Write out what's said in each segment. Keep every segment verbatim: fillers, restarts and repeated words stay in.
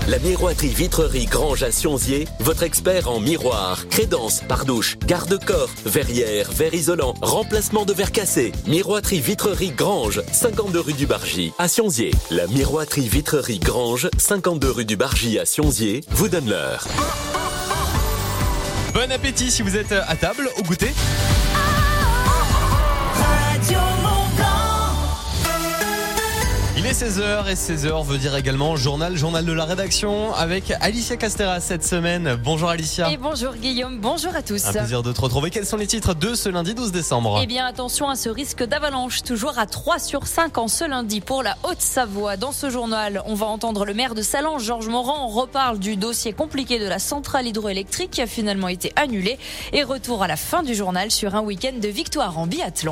La miroiterie Vitrerie Grange à Sionzier, votre expert en miroir, crédence, pardouche, garde-corps, verrière, verre isolant, remplacement de verre cassé. Miroiterie Vitrerie Grange, cinquante-deux rue du Bargy à Sionzier. La miroiterie Vitrerie Grange, cinquante-deux rue du Bargy à Sionzier, vous donne l'heure. Bon appétit si vous êtes à table au goûter. Il est seize heures et seize heures veut dire également journal, journal de la rédaction avec Alicia Castera cette semaine. Bonjour Alicia. Et bonjour Guillaume, bonjour à tous. Un plaisir de te retrouver. Quels sont les titres de ce lundi douze décembre ? Eh bien attention à ce risque d'avalanche, toujours à trois sur cinq en ce lundi pour la Haute-Savoie. Dans ce journal, on va entendre le maire de Sallanches, Georges Morand. On reparle du dossier compliqué de la centrale hydroélectrique qui a finalement été annulée. Et retour à la fin du journal sur un week-end de victoire en biathlon.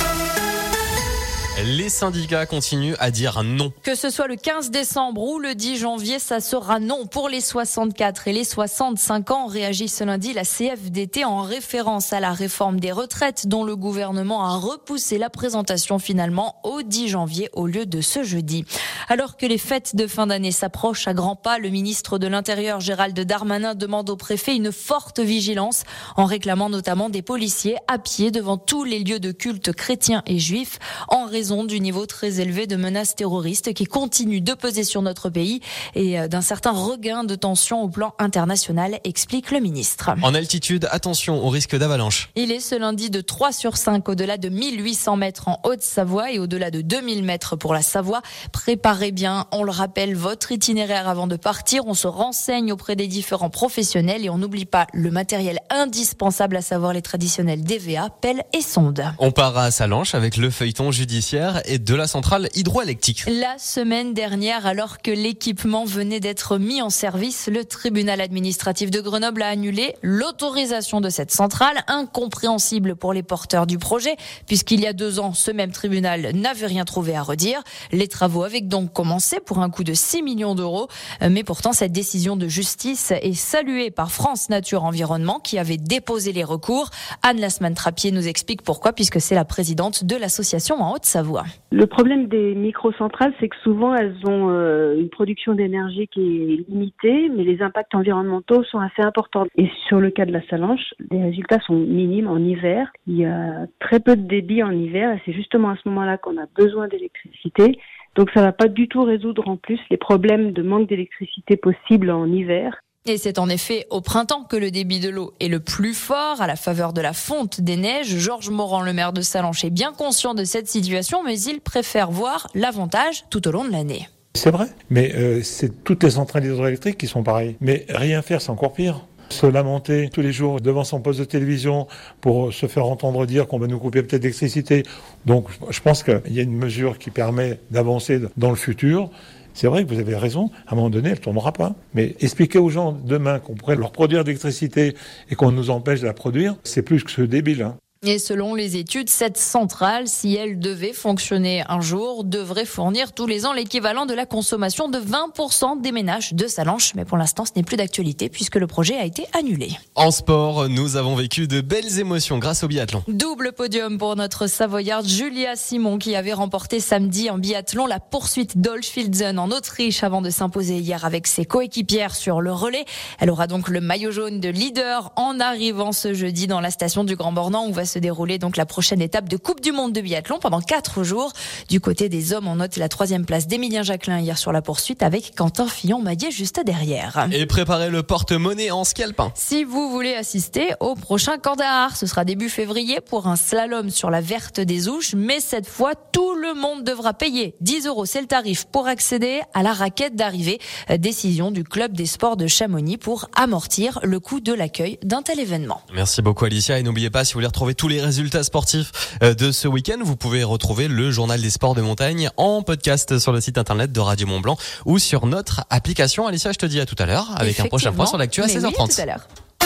Les syndicats continuent à dire non. Que ce soit le quinze décembre ou le dix janvier, ça sera non pour les soixante-quatre et les soixante-cinq ans. Réagit ce lundi la C F D T en référence à la réforme des retraites dont le gouvernement a repoussé la présentation finalement au dix janvier au lieu de ce jeudi. Alors que les fêtes de fin d'année s'approchent à grands pas, le ministre de l'Intérieur Gérald Darmanin demande au préfet une forte vigilance en réclamant notamment des policiers à pied devant tous les lieux de culte chrétiens et juifs en raison du niveau très élevé de menaces terroristes qui continuent de peser sur notre pays et d'un certain regain de tension au plan international, explique le ministre. En altitude, attention au risque d'avalanche. Il est ce lundi de trois sur cinq au-delà de mille huit cents mètres en Haute-Savoie et au-delà de deux mille mètres pour la Savoie. Préparez bien, on le rappelle, votre itinéraire avant de partir. On se renseigne auprès des différents professionnels et on n'oublie pas le matériel indispensable, à savoir les traditionnels D V A, pelles et sondes. On part à Sallanches avec le feuilleton judiciaire et de la centrale hydroélectrique. La semaine dernière, alors que l'équipement venait d'être mis en service, le tribunal administratif de Grenoble a annulé l'autorisation de cette centrale, incompréhensible pour les porteurs du projet, puisqu'il y a deux ans, ce même tribunal n'avait rien trouvé à redire. Les travaux avaient donc commencé pour un coût de six millions d'euros, mais pourtant cette décision de justice est saluée par France Nature Environnement qui avait déposé les recours. Anne Lasman-Trappier nous explique pourquoi, puisque c'est la présidente de l'association en Haute-Savoie. Le problème des microcentrales, c'est que souvent elles ont euh, une production d'énergie qui est limitée, mais les impacts environnementaux sont assez importants. Et sur le cas de la Sallanches, les résultats sont minimes en hiver. Il y a très peu de débit en hiver et c'est justement à ce moment-là qu'on a besoin d'électricité. Donc ça ne va pas du tout résoudre en plus les problèmes de manque d'électricité possible en hiver. Et c'est en effet au printemps que le débit de l'eau est le plus fort, à la faveur de la fonte des neiges. Georges Morand, le maire de Sallanches, est bien conscient de cette situation, mais il préfère voir l'avantage tout au long de l'année. C'est vrai, mais euh, c'est toutes les centrales hydroélectriques qui sont pareilles. Mais rien faire, c'est encore pire. Se lamenter tous les jours devant son poste de télévision pour se faire entendre dire qu'on va nous couper peut-être d'électricité. Donc je pense qu'il y a une mesure qui permet d'avancer dans le futur. C'est vrai que vous avez raison, à un moment donné, elle ne tournera pas. Mais expliquer aux gens demain qu'on pourrait leur produire de l'électricité et qu'on nous empêche de la produire, c'est plus que ce débile, hein. Et selon les études, cette centrale, si elle devait fonctionner un jour, devrait fournir tous les ans l'équivalent de la consommation de vingt pour cent des ménages de Sallanches. Mais pour l'instant, ce n'est plus d'actualité puisque le projet a été annulé. En sport, nous avons vécu de belles émotions grâce au biathlon. Double podium pour notre Savoyarde Julia Simon qui avait remporté samedi en biathlon la poursuite d'Olsfilzen en Autriche avant de s'imposer hier avec ses coéquipières sur le relais. Elle aura donc le maillot jaune de leader en arrivant ce jeudi dans la station du Grand Bornand où va se dérouler donc la prochaine étape de Coupe du Monde de biathlon pendant quatre jours. Du côté des hommes, on note la troisième place d'Emilien Jacquelin hier sur la poursuite avec Quentin Fillon-Maillet juste derrière. Et préparez le porte-monnaie en ski alpin. Si vous voulez assister au prochain Kandahar, ce sera début février pour un slalom sur la Verte des Ouches, mais cette fois, tout le monde devra payer. dix euros, c'est le tarif pour accéder à la raquette d'arrivée. Décision du club des sports de Chamonix pour amortir le coût de l'accueil d'un tel événement. Merci beaucoup Alicia et n'oubliez pas, si vous voulez retrouver tous les résultats sportifs de ce week-end, vous pouvez retrouver le journal des sports de montagne en podcast sur le site internet de Radio Mont Blanc ou sur notre application. Alicia, je te dis à tout à l'heure avec un prochain point sur l'actu à seize heures trente. Oui, tout à l'heure.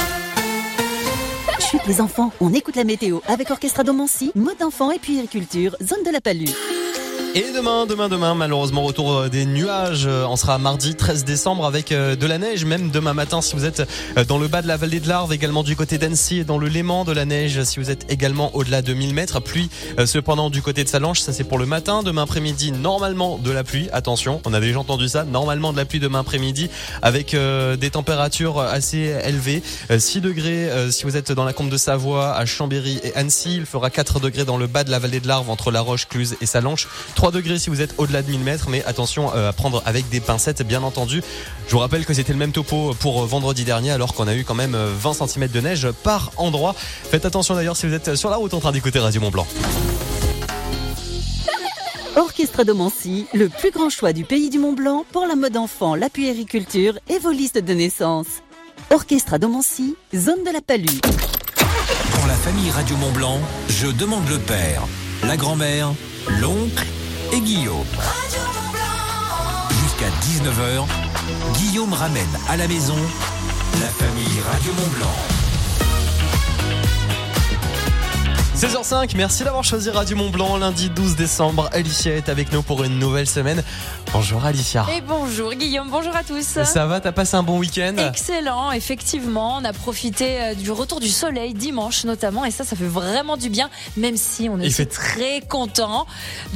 Chut les enfants, on écoute la météo avec Orchestrado Mancy, mode d'enfant et puériculture, zone de la Palue. Et demain, demain, demain, malheureusement, retour des nuages. On sera mardi treize décembre avec de la neige, même demain matin si vous êtes dans le bas de la vallée de l'Arve, également du côté d'Annecy et dans le Léman, de la neige si vous êtes également au-delà de mille mètres. Pluie cependant du côté de Salanches, ça c'est pour le matin. Demain après-midi, normalement de la pluie. Attention, on a déjà entendu ça, normalement de la pluie demain après-midi avec euh, des températures assez élevées. Euh, six degrés euh, si vous êtes dans la Combe de Savoie, à Chambéry et Annecy. Il fera quatre degrés dans le bas de la vallée de l'Arve entre La Roche, Cluse et Salanches. trois degrés si vous êtes au-delà de mille mètres, mais attention euh, à prendre avec des pincettes bien entendu. Je vous rappelle que c'était le même topo pour vendredi dernier alors qu'on a eu quand même vingt centimètres de neige par endroit. Faites attention d'ailleurs si vous êtes sur la route en train d'écouter Radio Mont-Blanc. Orchestre Domancy, le plus grand choix du pays du Mont-Blanc pour la mode enfant, la puériculture et vos listes de naissance. Orchestre Domancy, zone de la Palue. Pour la famille Radio Mont-Blanc, je demande le père, la grand-mère, l'oncle et Guillaume. Jusqu'à dix-neuf heures, Guillaume ramène à la maison la famille Radio Mont-Blanc. seize heures cinq, merci d'avoir choisi Radio Mont-Blanc. Lundi douze décembre, Alicia est avec nous pour une nouvelle semaine. Bonjour Alicia. Et bonjour Guillaume, bonjour à tous. Ça va, t'as passé un bon week-end ? Excellent, effectivement. On a profité du retour du soleil dimanche notamment, et ça, ça fait vraiment du bien, même si on est fait... très content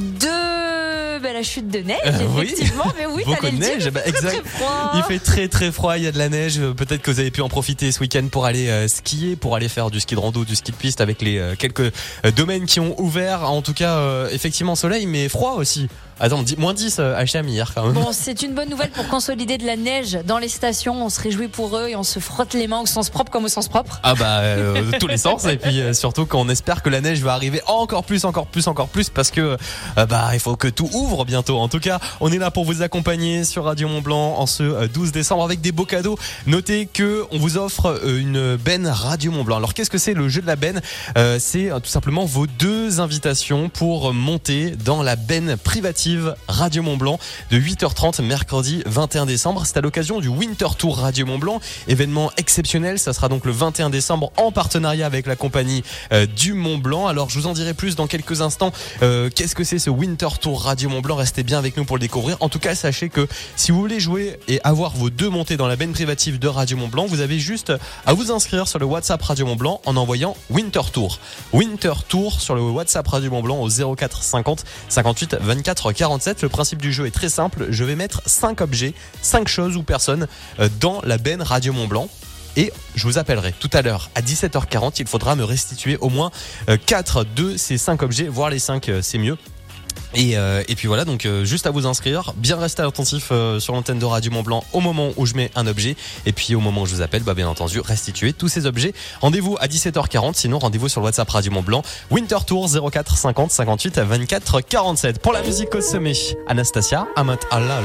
de ben, la chute de neige, euh, effectivement. Oui. Mais oui, beaucoup t'allais de le neige. dire, Bah, il, fait exact. très, très froid. Il fait très très froid, il y a de la neige. Peut-être que vous avez pu en profiter ce week-end pour aller euh, skier, pour aller faire du ski de rando, du ski de piste avec les euh, quelques euh, domaines qui ont ouvert. En tout cas, euh, effectivement soleil, mais froid aussi. Attends, moins dix à H M hier quand même. Bon, c'est une bonne nouvelle pour consolider de la neige dans les stations. On se réjouit pour eux et on se frotte les mains au sens propre comme au sens propre. Ah bah, euh, de tous les sens. Et puis euh, surtout qu'on espère que la neige va arriver encore plus, encore plus, encore plus parce que euh, bah il faut que tout ouvre bientôt. En tout cas, on est là pour vous accompagner sur Radio Mont-Blanc en ce douze décembre avec des beaux cadeaux. Notez que on vous offre une benne Radio Mont-Blanc. Alors qu'est-ce que c'est le jeu de la benne ? euh, C'est tout simplement vos deux invitations pour monter dans la benne privative Radio Mont-Blanc de huit heures trente mercredi vingt et un décembre. C'est à l'occasion du Winter Tour Radio Mont-Blanc, événement exceptionnel. Ça sera donc le vingt et un décembre en partenariat avec la compagnie euh, du Mont-Blanc. Alors je vous en dirai plus dans quelques instants. Euh, qu'est-ce que c'est ce Winter Tour Radio Mont-Blanc ? Restez bien avec nous pour le découvrir. En tout cas, sachez que si vous voulez jouer et avoir vos deux montées dans la benne privative de Radio Mont-Blanc, vous avez juste à vous inscrire sur le WhatsApp Radio Mont-Blanc en envoyant Winter Tour. Winter Tour sur le WhatsApp Radio Mont-Blanc au zéro quatre cinquante cinquante-huit vingt-quatre quarante-sept. Le principe du jeu est très simple. Je vais mettre cinq objets, cinq choses ou personnes dans la benne Radio Mont-Blanc. Et je vous appellerai tout à l'heure à dix-sept heures quarante. Il faudra me restituer au moins quatre de ces cinq objets, voire les cinq, c'est mieux. Et, euh, et puis voilà, donc euh, juste à vous inscrire, bien rester attentif euh, sur l'antenne de Radio Mont-Blanc au moment où je mets un objet, et puis au moment où je vous appelle, bah bien entendu, restituer tous ces objets. Rendez-vous à dix-sept heures quarante, sinon rendez-vous sur le WhatsApp Radio Mont-Blanc, Winter Tour zéro quatre cinquante cinquante-huit vingt-quatre quarante-sept. Pour la musique au sommet, Anastasia, Amat Halal.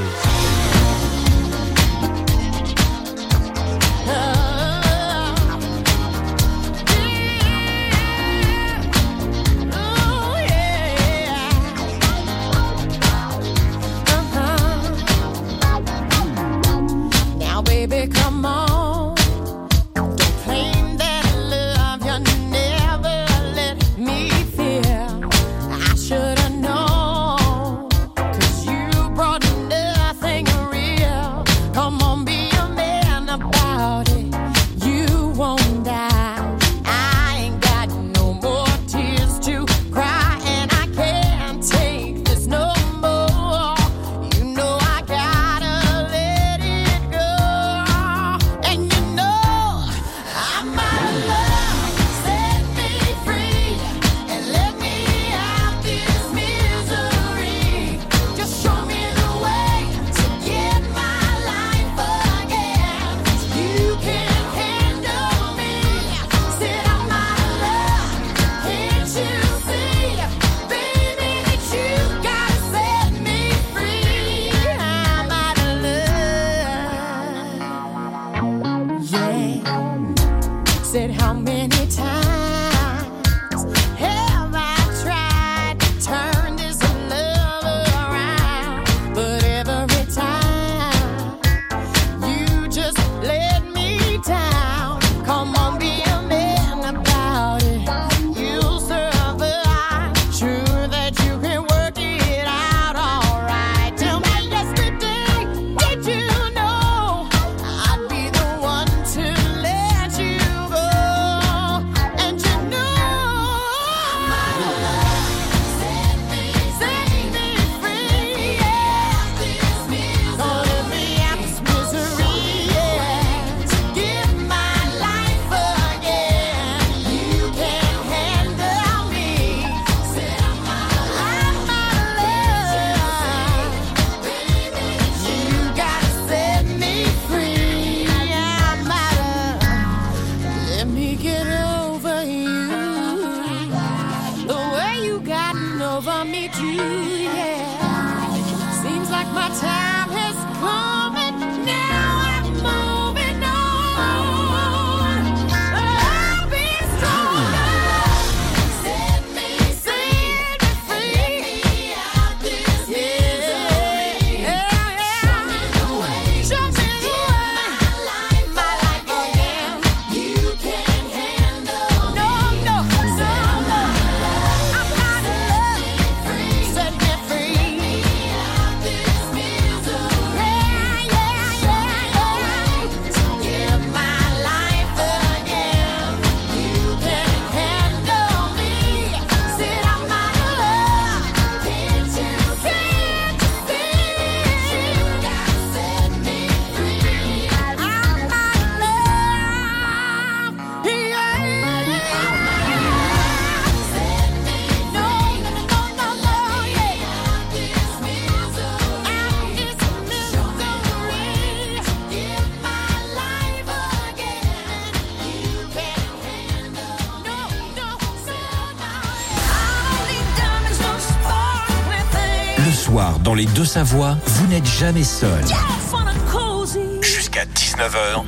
soir, dans les Deux-Savoies, vous n'êtes jamais seul. Jusqu'à dix-neuf heures,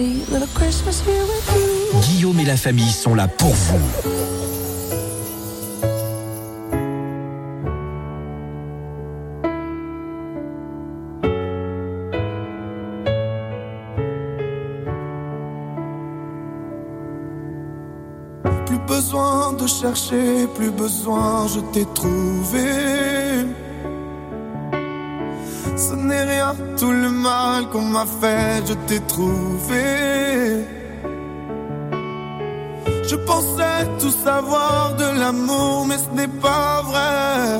Guillaume et la famille sont là pour vous. Plus besoin de chercher, plus besoin, je t'ai trouvé. Ce n'est rien, tout le mal qu'on m'a fait, je t'ai trouvé. Je pensais tout savoir de l'amour, mais ce n'est pas vrai.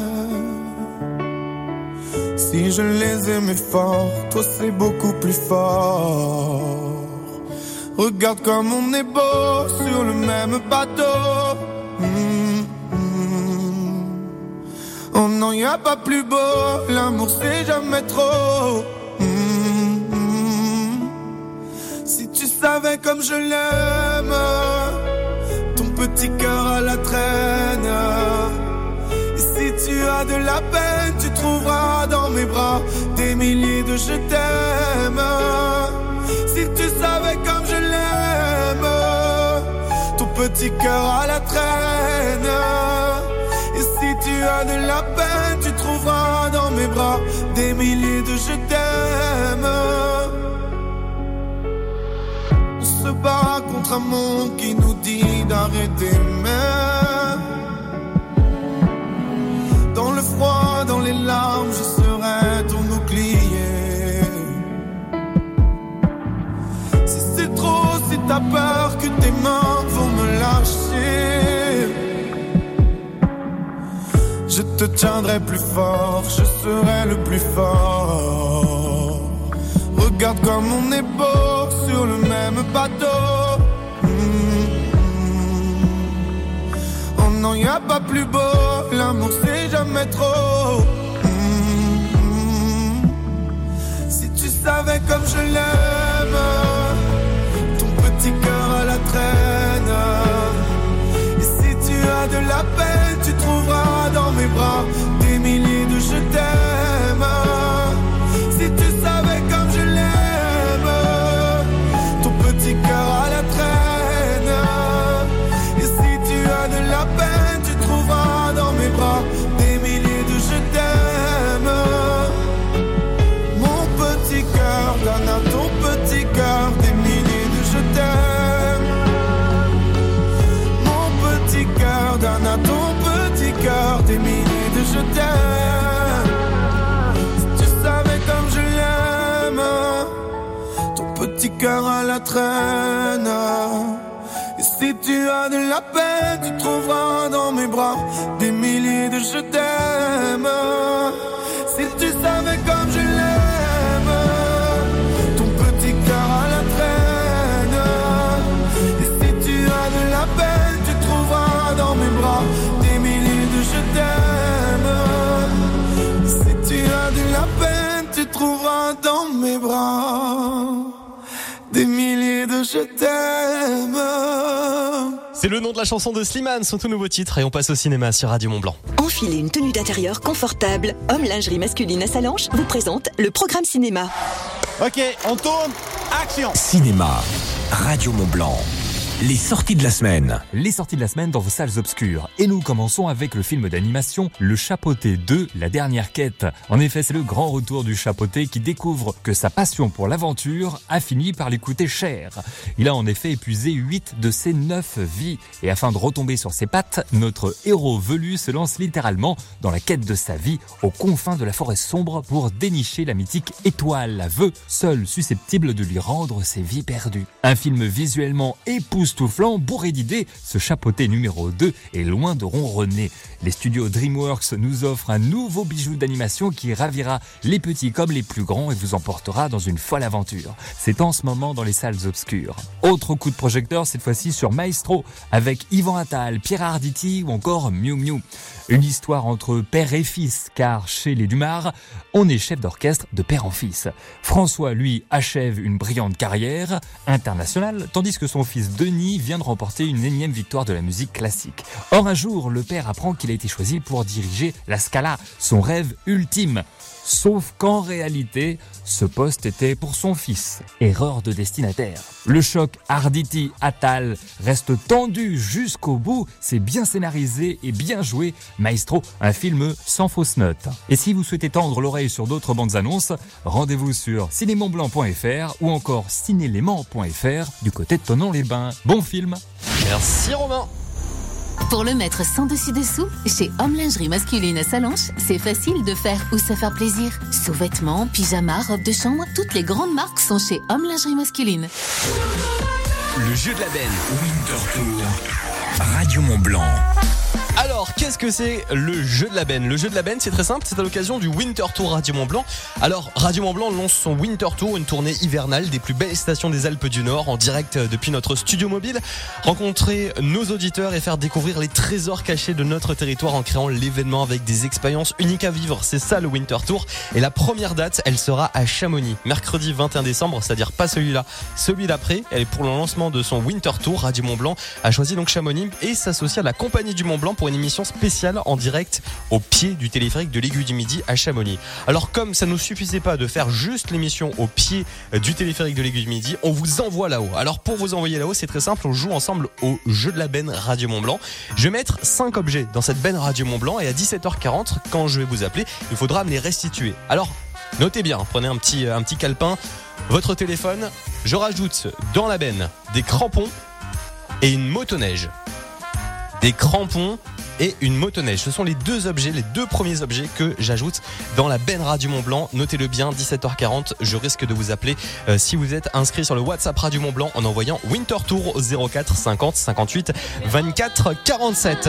Si je les aimais fort, toi c'est beaucoup plus fort. Regarde comme on est beau sur le même bateau. Mmh, mmh. Oh non, y a pas plus beau, l'amour c'est jamais trop. Mmh, mmh. Si tu savais comme je l'aime, ton petit cœur à la traîne. Et si tu as de la peine, tu trouveras dans mes bras des milliers de je t'aime. Si tu savais comme je l'aime, ton petit cœur à la traîne. Et si tu as de la peine, tu trouveras dans mes bras des milliers de je t'aime. On se bat contre un monde qui nous dit d'arrêter même. Dans le froid, dans les larmes, je serai ton bouclier. Si t'as peur que tes mains vont me lâcher, je te tiendrai plus fort, je serai le plus fort. Regarde comme on est beau sur le même bateau. Mmh. Oh non, y a pas plus beau, l'amour c'est jamais trop. Mmh. Si tu savais comme je l'aime, petit cœur à la traîne. Et si tu as de la peine, tu trouveras dans mes bras des milliers de je t'aime. Si tu savais comme je l'aime, ton petit cœur à la traîne. Et si tu as de la peine, tu trouveras dans mes bras des milliers de je t'aime. Mon petit cœur donne à ton petit cœur des milliers de je t'aime. Mon petit cœur donne à ton petit cœur des milliers de je t'aime. Si tu savais comme je l'aime, ton petit cœur à la traîne. Et si tu as de la peine, tu trouveras dans mes bras des milliers de je t'aime. Si tu savais comme je l'aime, ton petit cœur à la traîne. Et si tu as de la peine, tu trouveras dans mes bras des milliers de je t'aime. Si tu as de la peine, tu trouveras dans mes bras des milliers de je t'aime. C'est le nom de la chanson de Slimane, son tout nouveau titre, et on passe au cinéma sur Radio Mont-Blanc. Enfilez une tenue d'intérieur confortable. Homme lingerie masculine à Salanches vous présente le programme cinéma. Ok, on tourne, action. Cinéma, Radio Mont-Blanc. Les sorties de la semaine. Les sorties de la semaine dans vos salles obscures. Et nous commençons avec le film d'animation Le Chapeauté deux, la dernière quête. En effet, c'est le grand retour du chapeauté qui découvre que sa passion pour l'aventure a fini par lui coûter cher. Il a en effet épuisé huit de ses neuf vies. Et afin de retomber sur ses pattes, notre héros velu se lance littéralement dans la quête de sa vie aux confins de la forêt sombre pour dénicher la mythique étoile, la vœu, seule susceptible de lui rendre ses vies perdues. Un film visuellement époustouflant, bourré d'idées, ce chapeauté numéro deux est loin de ronronner. Les studios DreamWorks nous offrent un nouveau bijou d'animation qui ravira les petits comme les plus grands et vous emportera dans une folle aventure. C'est en ce moment dans les salles obscures. Autre coup de projecteur, cette fois-ci sur Maestro, avec Yvan Attal, Pierre Arditi ou encore Miu Miu. Une histoire entre père et fils, car chez les Dumas, on est chef d'orchestre de père en fils. François, lui, achève une brillante carrière internationale, tandis que son fils Denis Chamonix vient de remporter une énième victoire de la musique classique. Or un jour, le père apprend qu'il a été choisi pour diriger la Scala, son rêve ultime. Sauf qu'en réalité, ce poste était pour son fils. Erreur de destinataire. Le choc Arditi-Attal reste tendu jusqu'au bout. C'est bien scénarisé et bien joué. Maestro, un film sans fausse note. Et si vous souhaitez tendre l'oreille sur d'autres bandes annonces, rendez-vous sur ciné mont blanc point f r ou encore ciné léman point f r du côté de Thonon-les-Bains. Bon film. Merci Romain. Pour le mettre sans dessus-dessous, chez Homme Lingerie Masculine à Sallanches, c'est facile de faire ou se faire plaisir. Sous-vêtements, pyjamas, robes de chambre, toutes les grandes marques sont chez Homme Lingerie Masculine. Le jeu de la benne, Winter Tour, Radio Mont Blanc. Alors, qu'est-ce que c'est le jeu de la benne ? Le jeu de la benne, c'est très simple, c'est à l'occasion du Winter Tour Radio Mont Blanc. Alors, Radio Mont Blanc lance son Winter Tour, une tournée hivernale des plus belles stations des Alpes du Nord, en direct depuis notre studio mobile. Rencontrer nos auditeurs et faire découvrir les trésors cachés de notre territoire en créant l'événement avec des expériences uniques à vivre. C'est ça le Winter Tour. Et la première date, elle sera à Chamonix, mercredi vingt et un décembre, c'est-à-dire pas celui-là, celui d'après. Elle est pour le lancement de son Winter Tour. Radio Mont Blanc a choisi donc Chamonix et s'associe à la Compagnie du Mont Blanc pour une émission spéciale en direct au pied du téléphérique de l'Aiguille du Midi à Chamonix. Alors comme ça ne nous suffisait pas de faire juste l'émission au pied du téléphérique de l'Aiguille du Midi, on vous envoie là-haut. Alors pour vous envoyer là-haut, c'est très simple, on joue ensemble au jeu de la benne Radio Mont Blanc. Je vais mettre cinq objets dans cette benne Radio Mont Blanc et à dix-sept heures quarante, quand je vais vous appeler, il faudra me les restituer. Alors notez bien, prenez un petit, un petit calepin, votre téléphone, je rajoute dans la benne des crampons et une motoneige. Des crampons et une motoneige. Ce sont les deux objets, les deux premiers objets que j'ajoute dans la benne Radio Mont Blanc. Notez-le bien, dix-sept heures quarante, je risque de vous appeler euh, si vous êtes inscrit sur le WhatsApp Radio Mont Blanc en envoyant Winter Tour au zéro quatre cinquante cinquante-huit vingt-quatre quarante-sept.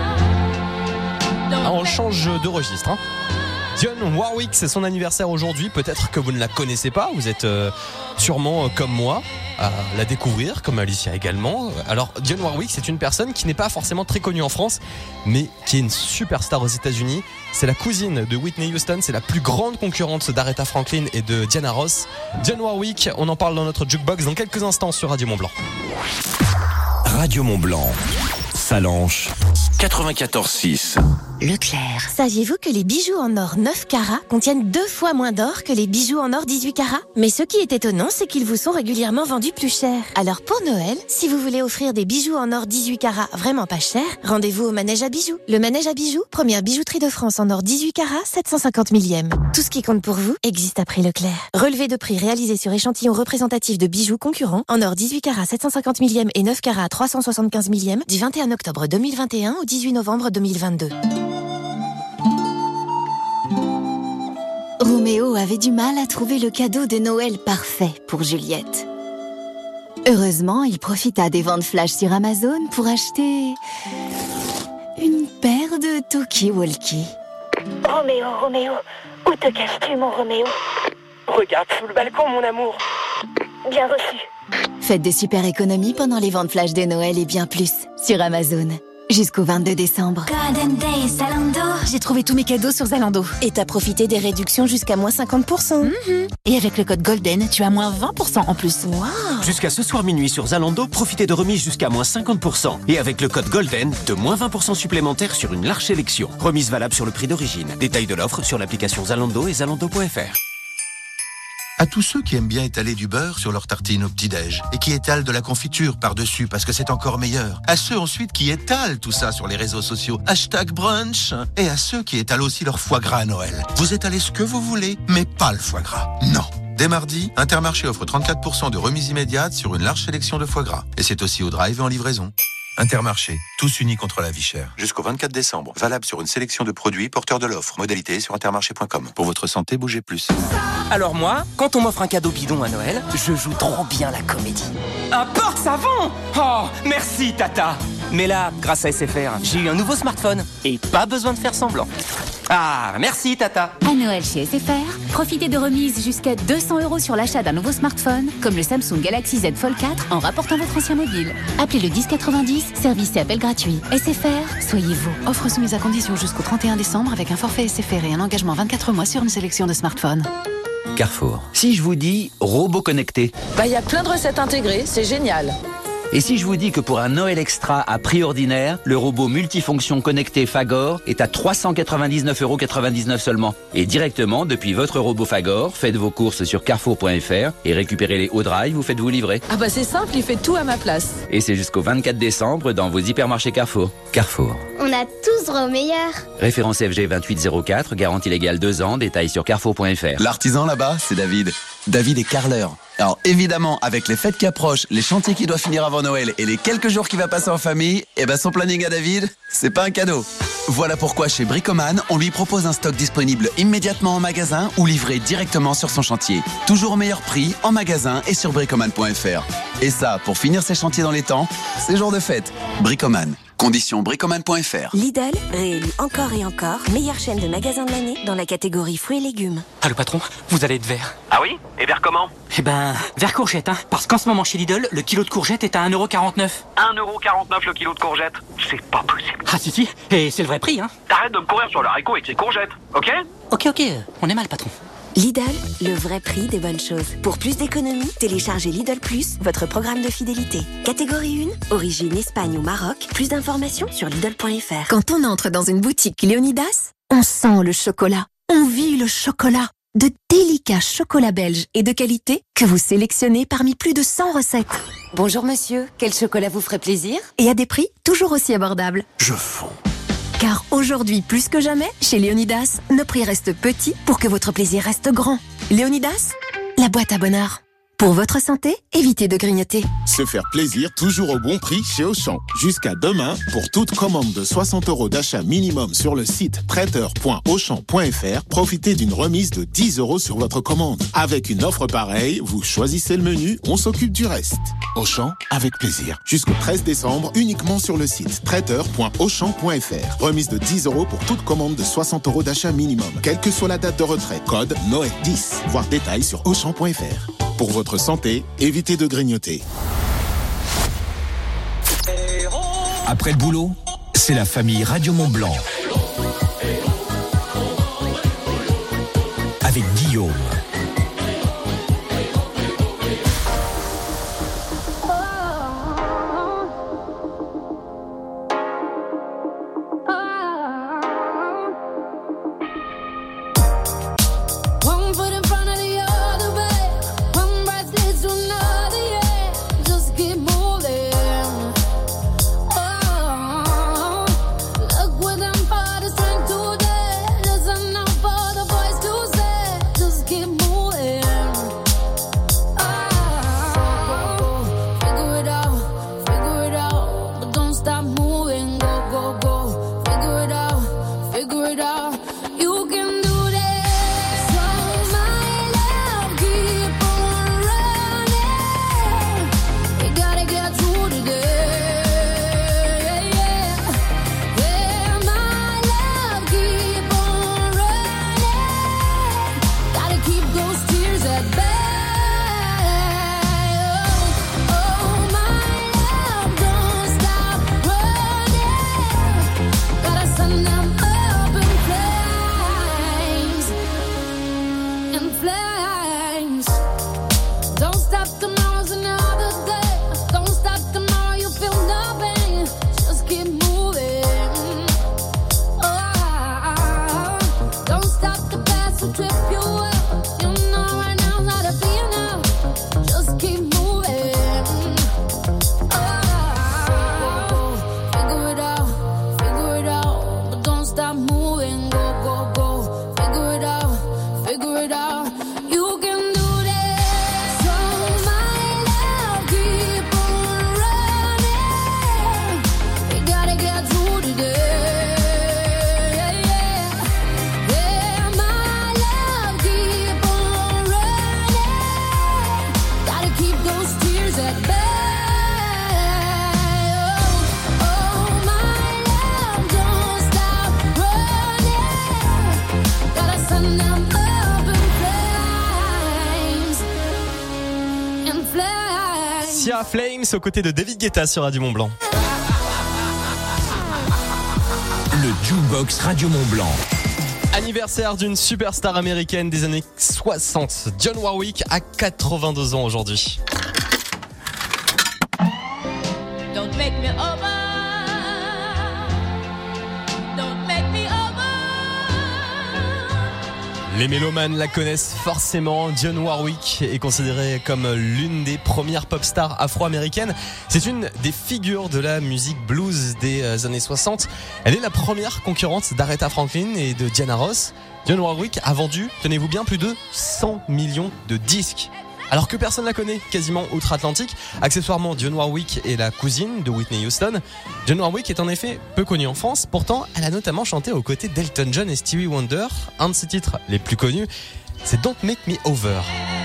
Ah, on change de registre, hein. Dionne Warwick, c'est son anniversaire aujourd'hui. Peut-être que vous ne la connaissez pas. Vous êtes euh, sûrement euh, comme moi à la découvrir, comme Alicia également. Alors Dionne Warwick, c'est une personne qui n'est pas forcément très connue en France, mais qui est une superstar aux États-Unis. C'est la cousine de Whitney Houston. C'est la plus grande concurrente d'Aretha Franklin et de Diana Ross. Dionne Warwick, on en parle dans notre jukebox dans quelques instants sur Radio Mont Blanc. Radio Mont Blanc, Sallanches, quatre-vingt-quatorze six. Leclerc. Saviez-vous que les bijoux en or neuf carats contiennent deux fois moins d'or que les bijoux en or dix-huit carats ? Mais ce qui est étonnant, c'est qu'ils vous sont régulièrement vendus plus cher. Alors pour Noël, si vous voulez offrir des bijoux en or dix-huit carats vraiment pas cher, rendez-vous au Manège à bijoux. Le Manège à bijoux, première bijouterie de France en or dix-huit carats, sept cent cinquante millièmes. Tout ce qui compte pour vous existe à prix Leclerc. Relevé de prix réalisé sur échantillon représentatif de bijoux concurrents en or dix-huit carats, sept cent cinquante millièmes et neuf carats, trois cent soixante-quinze millièmes du vingt et un octobre deux mille vingt et un au dix-huit novembre deux mille vingt-deux. Roméo avait du mal à trouver le cadeau de Noël parfait pour Juliette. Heureusement, il profita des ventes flash sur Amazon pour acheter une paire de talkie-walkie. Roméo, Roméo, où te caches-tu, mon Roméo ? Regarde sous le balcon, mon amour. Bien reçu. Faites de super économies pendant les ventes flash de Noël et bien plus sur Amazon. Jusqu'au vingt-deux décembre. Golden Days Zalando. J'ai trouvé tous mes cadeaux sur Zalando. Et t'as profité des réductions jusqu'à moins cinquante pour cent. Mm-hmm. Et avec le code Golden, tu as moins vingt pour cent en plus. Wow. Jusqu'à ce soir minuit sur Zalando, profitez de remises jusqu'à moins cinquante pour cent. Et avec le code Golden, de moins vingt pour cent supplémentaires sur une large sélection. Remise valable sur le prix d'origine. Détail de l'offre sur l'application Zalando et zalando point f r. À tous ceux qui aiment bien étaler du beurre sur leur tartine au petit-déj et qui étalent de la confiture par-dessus parce que c'est encore meilleur. À ceux ensuite qui étalent tout ça sur les réseaux sociaux, hashtag brunch. Et à ceux qui étalent aussi leur foie gras à Noël. Vous étalez ce que vous voulez, mais pas le foie gras. Non. Dès mardi, Intermarché offre trente-quatre pour cent de remise immédiate sur une large sélection de foie gras. Et c'est aussi au drive et en livraison. Intermarché, tous unis contre la vie chère. Jusqu'au vingt-quatre décembre. Valable sur une sélection de produits porteurs de l'offre. Modalité sur intermarché point com. Pour votre santé, bougez plus. Alors moi, quand on m'offre un cadeau bidon à Noël, je joue trop bien la comédie. Un porte-savon ! Oh, merci Tata. Mais là, grâce à S F R, j'ai eu un nouveau smartphone et pas besoin de faire semblant. Ah, merci Tata. À Noël chez S F R, profitez de remises jusqu'à deux cents euros sur l'achat d'un nouveau smartphone, comme le Samsung Galaxy Z Fold quatre, en rapportant votre ancien mobile. Appelez le dix quatre-vingt-dix, service et appel gratuit. S F R, soyez vous. Offre soumise à condition jusqu'au trente et un décembre avec un forfait S F R et un engagement vingt-quatre mois sur une sélection de smartphones. Carrefour. Si je vous dis robot connecté. Bah, il y a plein de recettes intégrées, c'est génial. Et si je vous dis que pour un Noël extra à prix ordinaire, le robot multifonction connecté Fagor est à trois cent quatre-vingt-dix-neuf euros quatre-vingt-dix-neuf seulement. Et directement, depuis votre robot Fagor, faites vos courses sur carrefour point f r et récupérez les hauts drive, vous faites-vous livrer. Ah bah c'est simple, il fait tout à ma place. Et c'est jusqu'au vingt-quatre décembre dans vos hypermarchés Carrefour. Carrefour. On a tous droit au meilleur. Référence F G vingt-huit zéro quatre, garantie légale deux ans, détails sur carrefour point f r. L'artisan là-bas, c'est David. David est carreleur. Alors évidemment, avec les fêtes qui approchent, les chantiers qui doivent finir avant Noël et les quelques jours qu'il va passer en famille, eh ben son planning à David, c'est pas un cadeau. Voilà pourquoi chez Bricoman, on lui propose un stock disponible immédiatement en magasin ou livré directement sur son chantier. Toujours au meilleur prix, en magasin et sur bricoman point f r. Et ça, pour finir ses chantiers dans les temps, c'est jour de fête. Bricoman. Conditions bricoman point f r. Lidl, réélu encore et encore, meilleure chaîne de magasins de l'année dans la catégorie fruits et légumes. Ah le patron, vous allez être vert. Ah oui? Et vers comment? Eh ben, vert courgette, hein. Parce qu'en ce moment chez Lidl, le kilo de courgette est à un euro quarante-neuf. un euro quarante-neuf le kilo de courgette? C'est pas possible. Ah si si, et c'est le vrai prix, hein. T'arrêtes de me courir sur le haricot avec les courgettes, ok? Ok ok, on est mal patron. Lidl, le vrai prix des bonnes choses. Pour plus d'économies, téléchargez Lidl Plus, votre programme de fidélité. Catégorie un, origine Espagne ou Maroc. Plus d'informations sur lidl point f r. Quand on entre dans une boutique Léonidas, on sent le chocolat, on vit le chocolat. De délicats chocolats belges et de qualité que vous sélectionnez parmi plus de cent recettes. Bonjour monsieur, quel chocolat vous ferait plaisir? Et à des prix toujours aussi abordables. Je fonds. Car aujourd'hui, plus que jamais, chez Léonidas, nos prix restent petits pour que votre plaisir reste grand. Léonidas, la boîte à bonheur. Pour votre santé, évitez de grignoter. Se faire plaisir toujours au bon prix chez Auchan. Jusqu'à demain, pour toute commande de soixante euros d'achat minimum sur le site traiteur point auchan point f r, profitez d'une remise de dix euros sur votre commande. Avec une offre pareille, vous choisissez le menu, on s'occupe du reste. Auchan, avec plaisir. Jusqu'au treize décembre, uniquement sur le site traiteur point auchan point f r. Remise de dix euros pour toute commande de soixante euros d'achat minimum, quelle que soit la date de retrait. Code Noël dix. Voir détails sur auchan point f r. Pour votre santé, évitez de grignoter. Après le boulot, c'est la famille Radio Mont Blanc. Avec Guillaume. Flames aux côtés de David Guetta sur Radio Mont Blanc. Le Jukebox Radio Mont Blanc. Anniversaire d'une superstar américaine des années soixante. Dionne Warwick a quatre-vingt-deux ans aujourd'hui. Les mélomanes la connaissent forcément. Dionne Warwick est considérée comme l'une des premières pop stars afro-américaines. C'est une des figures de la musique blues des années soixante. Elle est la première concurrente d'Aretha Franklin et de Diana Ross. Dionne Warwick a vendu, tenez-vous bien, plus de cent millions de disques. Alors que personne la connaît, quasiment outre-Atlantique. Accessoirement, Dionne Warwick est la cousine de Whitney Houston. Dionne Warwick est en effet peu connue en France. Pourtant, elle a notamment chanté aux côtés d'Elton John et Stevie Wonder. Un de ses titres les plus connus, c'est Don't Make Me Over.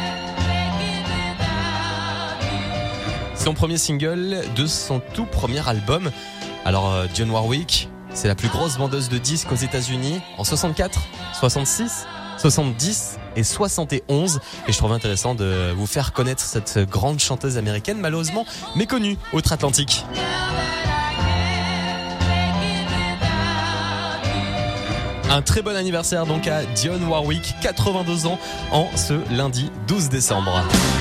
C'est son premier single de son tout premier album. Alors, euh, Dionne Warwick, c'est la plus grosse vendeuse de disques aux États-Unis en soixante-quatre, soixante-six, soixante-dix et soixante et onze. Et je trouve intéressant de vous faire connaître cette grande chanteuse américaine, malheureusement méconnue outre-Atlantique. Un très bon anniversaire donc à Dionne Warwick, quatre-vingt-deux ans en ce lundi douze décembre.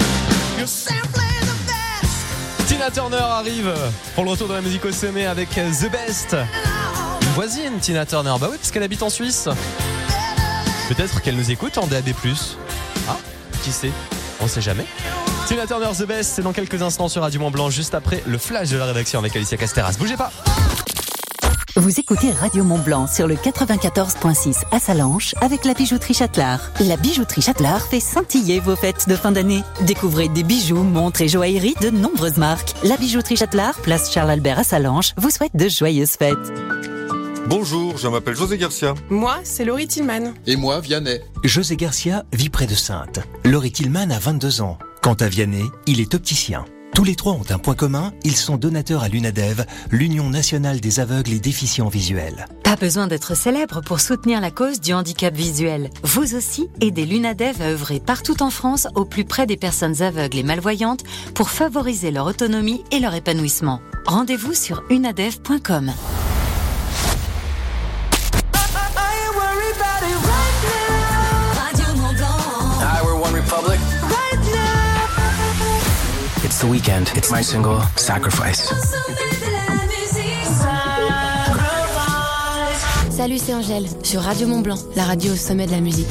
Tina Turner arrive pour le retour de la musique au sommet avec The Best. Une voisine, Tina Turner, bah oui, parce qu'elle habite en Suisse. Peut-être qu'elle nous écoute en D A B plus. Ah, qui sait? On sait jamais. Tina Turner, The Best, c'est dans quelques instants sur Radio Mont Blanc, juste après le flash de la rédaction avec Alicia Casteras. Bougez pas. Vous écoutez Radio Mont Blanc sur le quatre-vingt-quatorze virgule six à Sallanches avec la bijouterie Châtelard. La bijouterie Châtelard fait scintiller vos fêtes de fin d'année. Découvrez des bijoux, montres et joailleries de nombreuses marques. La bijouterie Châtelard, place Charles-Albert à Sallanches, vous souhaite de joyeuses fêtes. Bonjour, je m'appelle José Garcia. Moi, c'est Laurie Tillman. Et moi, Vianney. José Garcia vit près de Saintes. Laurie Tillman a vingt-deux ans. Quant à Vianney, il est opticien. Tous les trois ont un point commun, ils sont donateurs à l'UNADEV, l'Union nationale des aveugles et déficients visuels. Pas besoin d'être célèbre pour soutenir la cause du handicap visuel. Vous aussi, aidez l'UNADEV à œuvrer partout en France au plus près des personnes aveugles et malvoyantes pour favoriser leur autonomie et leur épanouissement. Rendez-vous sur unadev point com. It's the weekend. It's my single, Sacrifice. Salut, c'est Angèle, sur Radio Mont Blanc, la radio au sommet de la musique.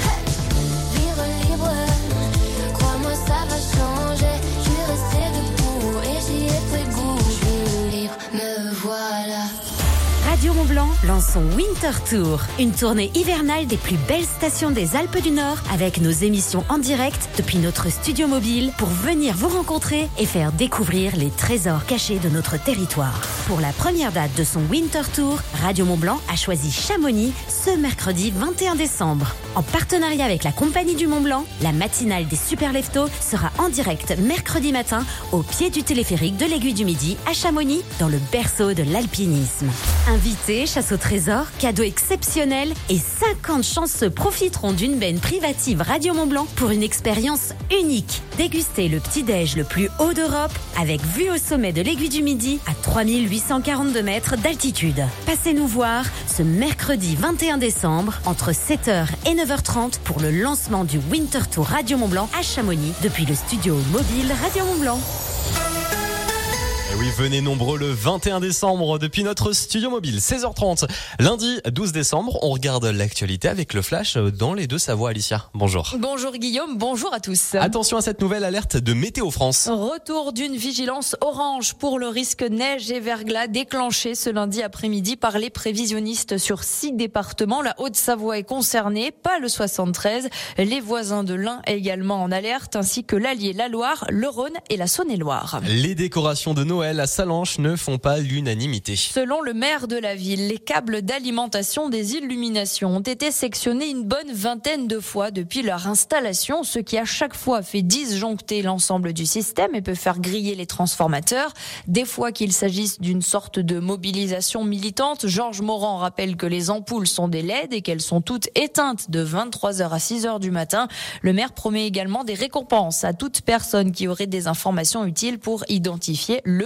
Radio Mont Blanc lance son Winter Tour, une tournée hivernale des plus belles stations des Alpes du Nord avec nos émissions en direct depuis notre studio mobile pour venir vous rencontrer et faire découvrir les trésors cachés de notre territoire. Pour la première date de son Winter Tour, Radio Mont Blanc a choisi Chamonix ce mercredi vingt et un décembre. En partenariat avec la Compagnie du Mont Blanc, la matinale des Super Leftos sera en direct mercredi matin au pied du téléphérique de l'Aiguille du Midi à Chamonix, dans le berceau de l'alpinisme. Invités, chasse au trésor, cadeaux exceptionnels et cinquante chanceux profiteront d'une benne privative Radio Mont Blanc pour une expérience unique. Dégustez le petit-déj le plus haut d'Europe avec vue au sommet de l'Aiguille du Midi à trois mille huit cent quarante-deux mètres d'altitude. Passez nous voir ce mercredi vingt et un décembre entre sept heures et neuf heures trente pour le lancement du Winter Tour Radio Mont Blanc à Chamonix depuis le studio mobile Radio Mont Blanc. Et oui, venez nombreux le vingt et un décembre depuis notre studio mobile, seize heures trente. Lundi douze décembre, on regarde l'actualité avec le flash dans les Deux-Savoie. Alicia, bonjour. Bonjour Guillaume, bonjour à tous. Attention à cette nouvelle alerte de Météo France. Retour d'une vigilance orange pour le risque neige et verglas déclenché ce lundi après-midi par les prévisionnistes sur six départements. La Haute-Savoie est concernée, pas le soixante-treize. Les voisins de l'Ain également en alerte, ainsi que l'Allier, la Loire, le Rhône et la Saône-et-Loire. Les décorations de Noël à Sallanches ne font pas l'unanimité. Selon le maire de la ville, les câbles d'alimentation des illuminations ont été sectionnés une bonne vingtaine de fois depuis leur installation, ce qui à chaque fois fait disjoncter l'ensemble du système et peut faire griller les transformateurs. Des fois qu'il s'agisse d'une sorte de mobilisation militante, Georges Morand rappelle que les ampoules sont des L E D et qu'elles sont toutes éteintes de vingt-trois heures à six heures du matin. Le maire promet également des récompenses à toute personne qui aurait des informations utiles pour identifier le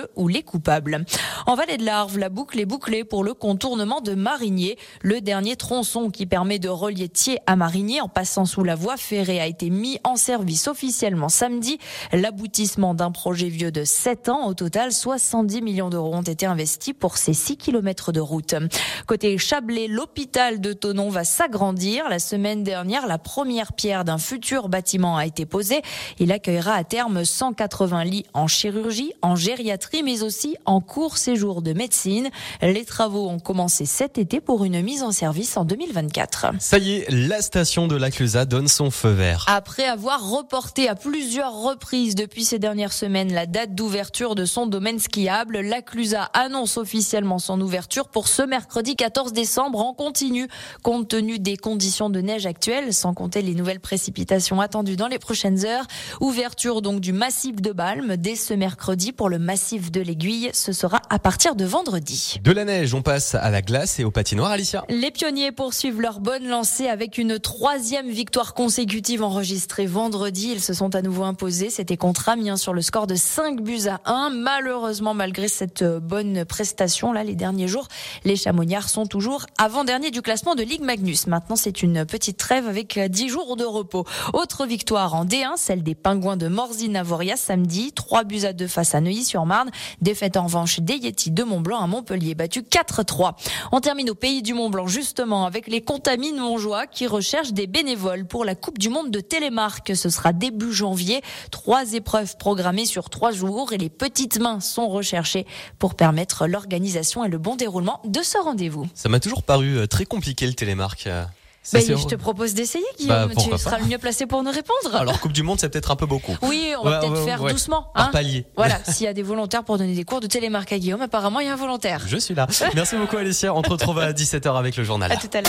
le ou les coupables. En Vallée de l'Arve, la boucle est bouclée pour le contournement de Marigné. Le dernier tronçon qui permet de relier Thiers à Marigné en passant sous la voie ferrée a été mis en service officiellement samedi. L'aboutissement d'un projet vieux de sept ans. Au total, soixante-dix millions d'euros ont été investis pour ces six kilomètres de route. Côté Chablais, l'hôpital de Thonon va s'agrandir. La semaine dernière, la première pierre d'un futur bâtiment a été posée. Il accueillera à terme cent quatre-vingts lits en chirurgie, en gériatrie, mais aussi en court séjour de médecine. Les travaux ont commencé cet été pour une mise en service en deux mille vingt-quatre. Ça y est, la station de la Clusaz donne son feu vert. Après avoir reporté à plusieurs reprises depuis ces dernières semaines la date d'ouverture de son domaine skiable, la Clusaz annonce officiellement son ouverture pour ce mercredi quatorze décembre en continu, compte tenu des conditions de neige actuelles, sans compter les nouvelles précipitations attendues dans les prochaines heures. Ouverture donc du massif de Balme dès ce mercredi. Pour le massif de l'Aiguille, ce sera à partir de vendredi. De la neige, on passe à la glace et au patinoire, Alicia. Les pionniers poursuivent leur bonne lancée avec une troisième victoire consécutive enregistrée vendredi. Ils se sont à nouveau imposés. C'était contre Amiens sur le score de cinq buts à un. Malheureusement, malgré cette bonne prestation, là, les derniers jours, les Chamonniards sont toujours avant-dernier du classement de Ligue Magnus. Maintenant, c'est une petite trêve avec dix jours de repos. Autre victoire en D un, celle des Pingouins de Morzine-Avoria samedi. trois buts à deux face à Neuilly-sur-Marne. Défaite en revanche des Yetis de Mont-Blanc à Montpellier, battu quatre trois. On termine au pays du Mont-Blanc, justement, avec les Contamines Montjoie qui recherchent des bénévoles pour la Coupe du Monde de Télémark. Ce sera début janvier. Trois épreuves programmées sur trois jours et les petites mains sont recherchées pour permettre l'organisation et le bon déroulement de ce rendez-vous. Ça m'a toujours paru très compliqué le Télémark. Bah, je te propose d'essayer, Guillaume. Bah, tu seras le mieux placé pour nous répondre. Alors, Coupe du Monde, c'est peut-être un peu beaucoup. Oui, on va ouais, peut-être ouais, faire ouais. doucement. Par hein. palier. Voilà, s'il y a des volontaires pour donner des cours de télémarque à Guillaume, apparemment, il y a un volontaire. Je suis là. Merci beaucoup, Alicia. On te retrouve à dix-sept heures avec le journal. À tout à l'heure.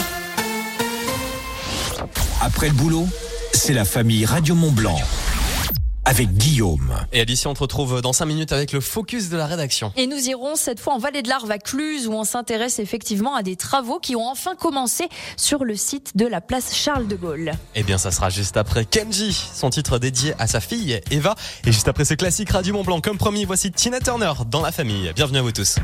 Après le boulot, c'est la famille Radio Mont-Blanc. Avec Guillaume. Et Alicia, on te retrouve dans cinq minutes avec le focus de la rédaction. Et nous irons cette fois en Vallée de l'Arve à Cluses où on s'intéresse effectivement à des travaux qui ont enfin commencé sur le site de la place Charles de Gaulle. Eh bien, ça sera juste après Kenji, son titre dédié à sa fille Eva. Et juste après ce classique Radio Mont-Blanc, comme promis, voici Tina Turner dans la famille. Bienvenue à vous tous.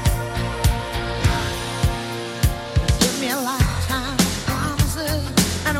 And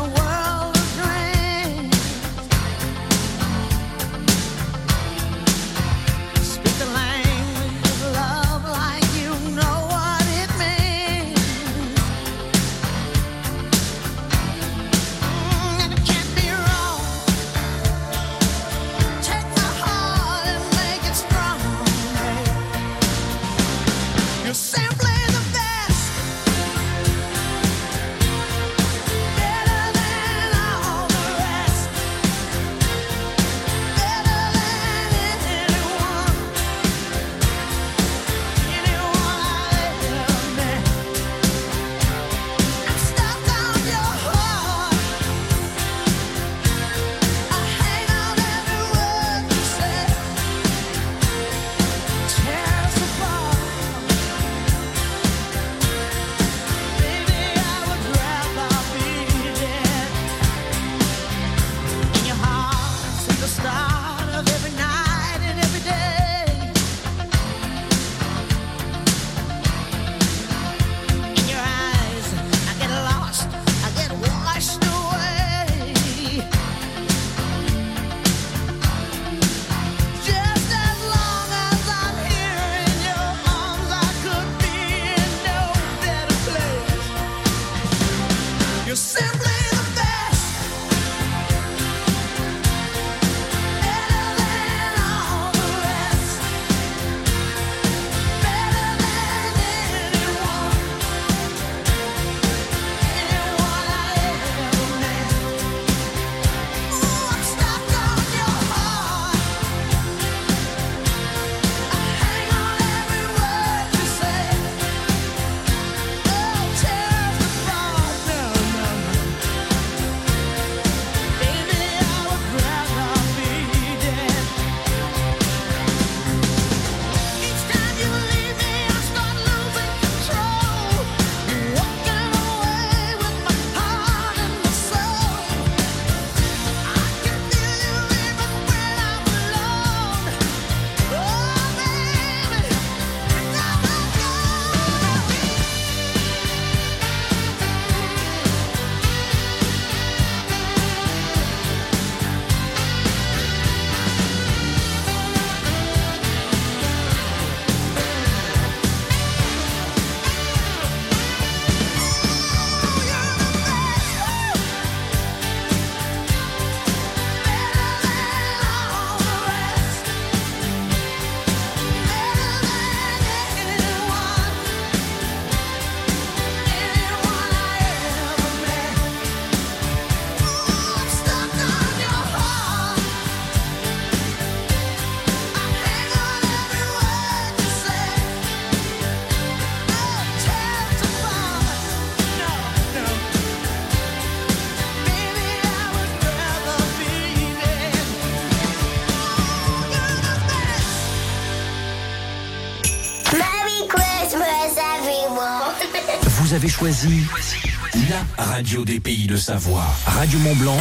vous avez choisi la radio des pays de Savoie. Radio Mont-Blanc.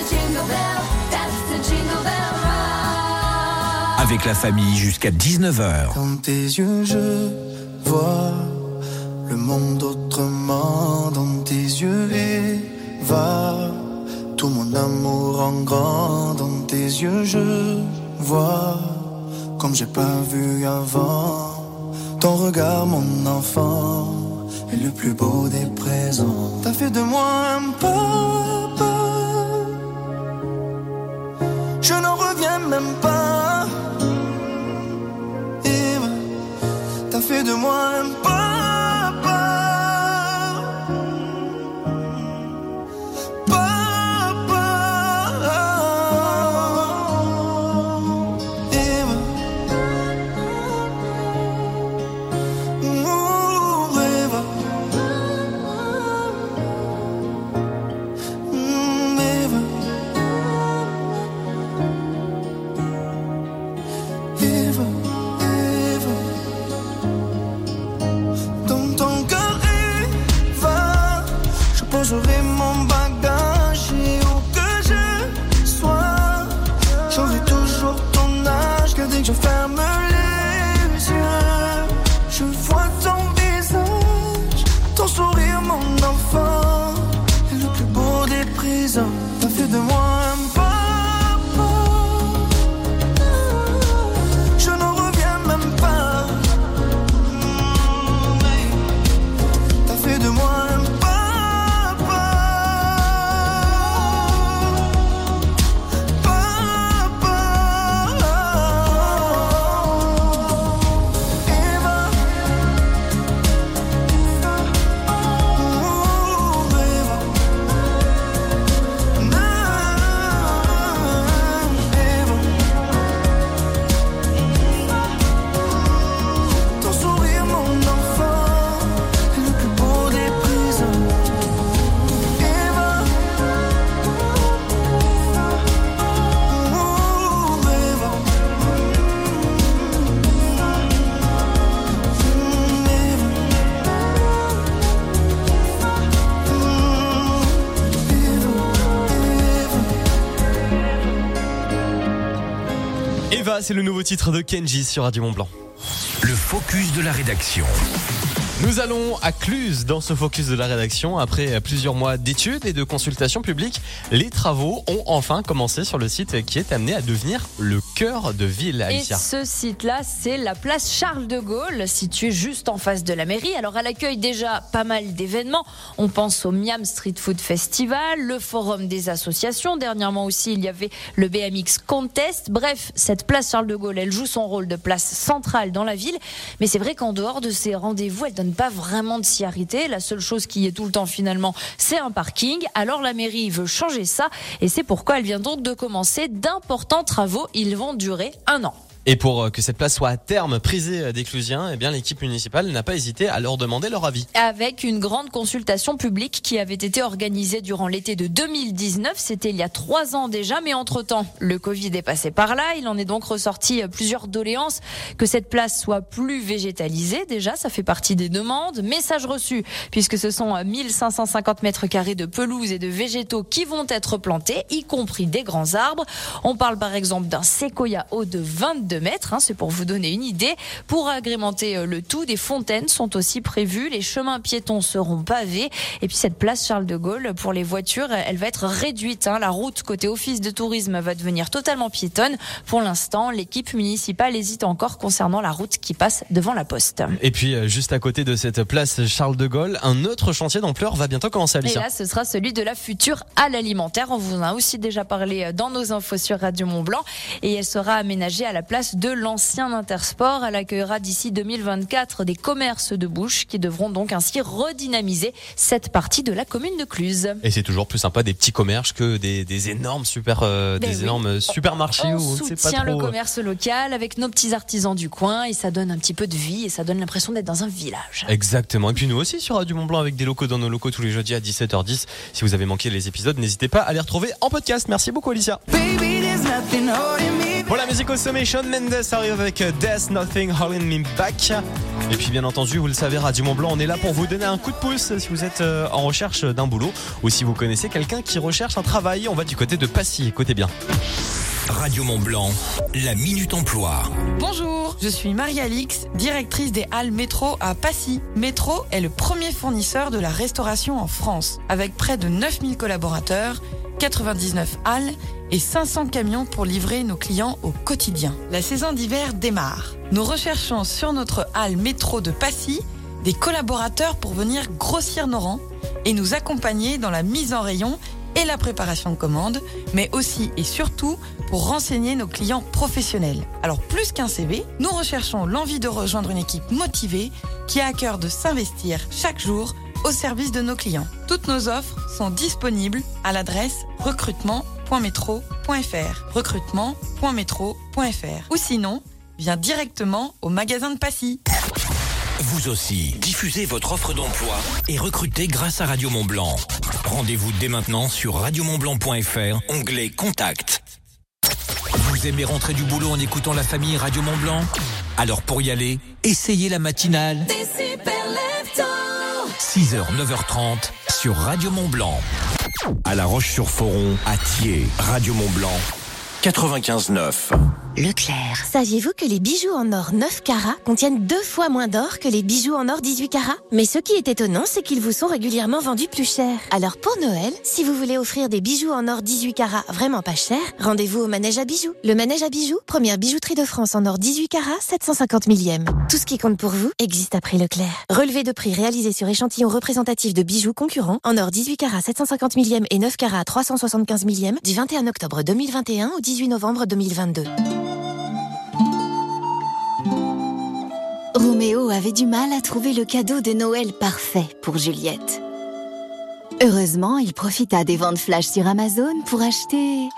Avec la famille jusqu'à dix-neuf heures. Dans tes yeux, je vois le monde autrement. Dans tes yeux, Eva, tout mon amour en grand. Dans tes yeux, je vois comme j'ai pas vu avant. Ton regard, mon enfant, est le plus beau des présents. T'as fait de moi un papa, je n'en reviens même pas. Eva, t'as fait de moi un papa, papa. Eva, oh, Eva, mm, Eva, Eva, Eva. Dans ton cœur, Eva, je poserai mon bagage et où que je sois, j'aurai toujours ton âge. Car dès que je ferme les yeux, je vois ton visage, ton sourire, mon enfant, est le plus beau des présents. T'as fait de moi un papa, je n'en reviens même pas. Mm, hey. T'as fait de moi un papa, papa. Eva, oh, Eva, non, Eva. Ton sourire, mon enfant, est le plus beau des présents. Eva, oh, Eva, Eva, c'est le nouveau titre de Kenji sur Radio Mont-Blanc. Le focus de la rédaction. Nous allons à Cluses dans ce focus de la rédaction. Après plusieurs mois d'études et de consultations publiques, les travaux ont enfin commencé sur le site qui est amené à devenir le cœur de ville, Alicia. Et ce site-là, c'est la place Charles de Gaulle, située juste en face de la mairie. Alors, elle accueille déjà pas mal d'événements. On pense au Miam Street Food Festival, le Forum des associations. Dernièrement aussi, il y avait le B M X Contest. Bref, cette place Charles de Gaulle, elle joue son rôle de place centrale dans la ville. Mais c'est vrai qu'en dehors de ces rendez-vous, elle donne pas vraiment de s'y arrêter. La seule chose qui est tout le temps finalement, c'est un parking. Alors la mairie veut changer ça et c'est pourquoi elle vient donc de commencer d'importants travaux. Ils vont durer un an. Et pour que cette place soit à terme prisée des Clusiens, eh bien l'équipe municipale n'a pas hésité à leur demander leur avis. Avec une grande consultation publique qui avait été organisée durant l'été de deux mille dix-neuf, c'était il y a trois ans déjà, mais entre-temps, le Covid est passé par là. Il en est donc ressorti plusieurs doléances, que cette place soit plus végétalisée. Déjà, ça fait partie des demandes. Message reçu, puisque ce sont mille cinq cent cinquante mètres carrés de pelouse et de végétaux qui vont être plantés, y compris des grands arbres. On parle par exemple d'un séquoia haut de vingt-deux mètres, hein, c'est pour vous donner une idée. Pour agrémenter le tout, des fontaines sont aussi prévues, les chemins piétons seront pavés, et puis cette place Charles de Gaulle, pour les voitures, elle va être réduite, hein. La route côté office de tourisme va devenir totalement piétonne. Pour l'instant, l'équipe municipale hésite encore concernant la route qui passe devant la poste. Et puis, juste à côté de cette place Charles de Gaulle, un autre chantier d'ampleur va bientôt commencer, Alicia. Et là, ce sera celui de la future halle alimentaire. On vous en a aussi déjà parlé dans nos infos sur Radio Mont-Blanc, et elle sera aménagée à la place de l'ancien Intersport. Elle accueillera d'ici deux mille vingt-quatre des commerces de bouche qui devront donc ainsi redynamiser cette partie de la commune de Cluses. Et c'est toujours plus sympa des petits commerces que des, des énormes super, euh, des oui. énormes supermarchés. On, on où on soutient sait pas trop... le commerce local avec nos petits artisans du coin et ça donne un petit peu de vie et ça donne l'impression d'être dans un village. Exactement. Et puis nous aussi sur Radio Mont-Blanc avec des locaux dans nos locaux tous les jeudis à dix-sept heures dix. Si vous avez manqué les épisodes, n'hésitez pas à les retrouver en podcast. Merci beaucoup, Alicia. Baby, there's nothing holding me. Pour la musique au sommet, Shawn Mendes arrive avec There's Nothing Holding Me Back. Et puis bien entendu, vous le savez, Radio Mont-Blanc, on est là pour vous donner un coup de pouce si vous êtes en recherche d'un boulot ou si vous connaissez quelqu'un qui recherche un travail. On va du côté de Passy, écoutez bien. Radio Mont-Blanc, la Minute Emploi. Bonjour, je suis Marie-Alix, directrice des halles Métro à Passy. Métro est le premier fournisseur de la restauration en France, avec près de neuf mille collaborateurs, quatre-vingt-dix-neuf halles et cinq cents camions pour livrer nos clients au quotidien. La saison d'hiver démarre. Nous recherchons sur notre halle Métro de Passy des collaborateurs pour venir grossir nos rangs et nous accompagner dans la mise en rayon et la préparation de commandes, mais aussi et surtout pour renseigner nos clients professionnels. Alors plus qu'un C V, nous recherchons l'envie de rejoindre une équipe motivée qui a à cœur de s'investir chaque jour au service de nos clients. Toutes nos offres sont disponibles à l'adresse recrutement point métro point f r, recrutement point métro point f r, ou sinon, viens directement au magasin de Passy. Vous aussi, diffusez votre offre d'emploi et recrutez grâce à Radio Mont-Blanc. Rendez-vous dès maintenant sur radio mont blanc point f r, onglet Contact. Vous aimez rentrer du boulot en écoutant la famille Radio Mont-Blanc ? Alors pour y aller, essayez la matinale. six heures, neuf heures trente sur Radio Mont-Blanc. À La Roche-sur-Foron, à Thiers, Radio Mont-Blanc, quatre-vingt-quinze neuf. Leclerc. Saviez-vous que les bijoux en or neuf carats contiennent deux fois moins d'or que les bijoux en or dix-huit carats ? Mais ce qui est étonnant, c'est qu'ils vous sont régulièrement vendus plus cher. Alors pour Noël, si vous voulez offrir des bijoux en or dix-huit carats vraiment pas cher, rendez-vous au Manège à bijoux. Le Manège à bijoux, première bijouterie de France en or dix-huit carats, sept cent cinquante millième. Tout ce qui compte pour vous existe à prix Leclerc. Relevé de prix réalisé sur échantillon représentatif de bijoux concurrents en or dix-huit carats, sept cent cinquante millième et neuf carats, trois cent soixante-quinze millième du vingt et un octobre deux mille vingt et un au dix-huit novembre deux mille vingt-deux. Roméo avait du mal à trouver le cadeau de Noël parfait pour Juliette. Heureusement, il profita des ventes flash sur Amazon pour acheter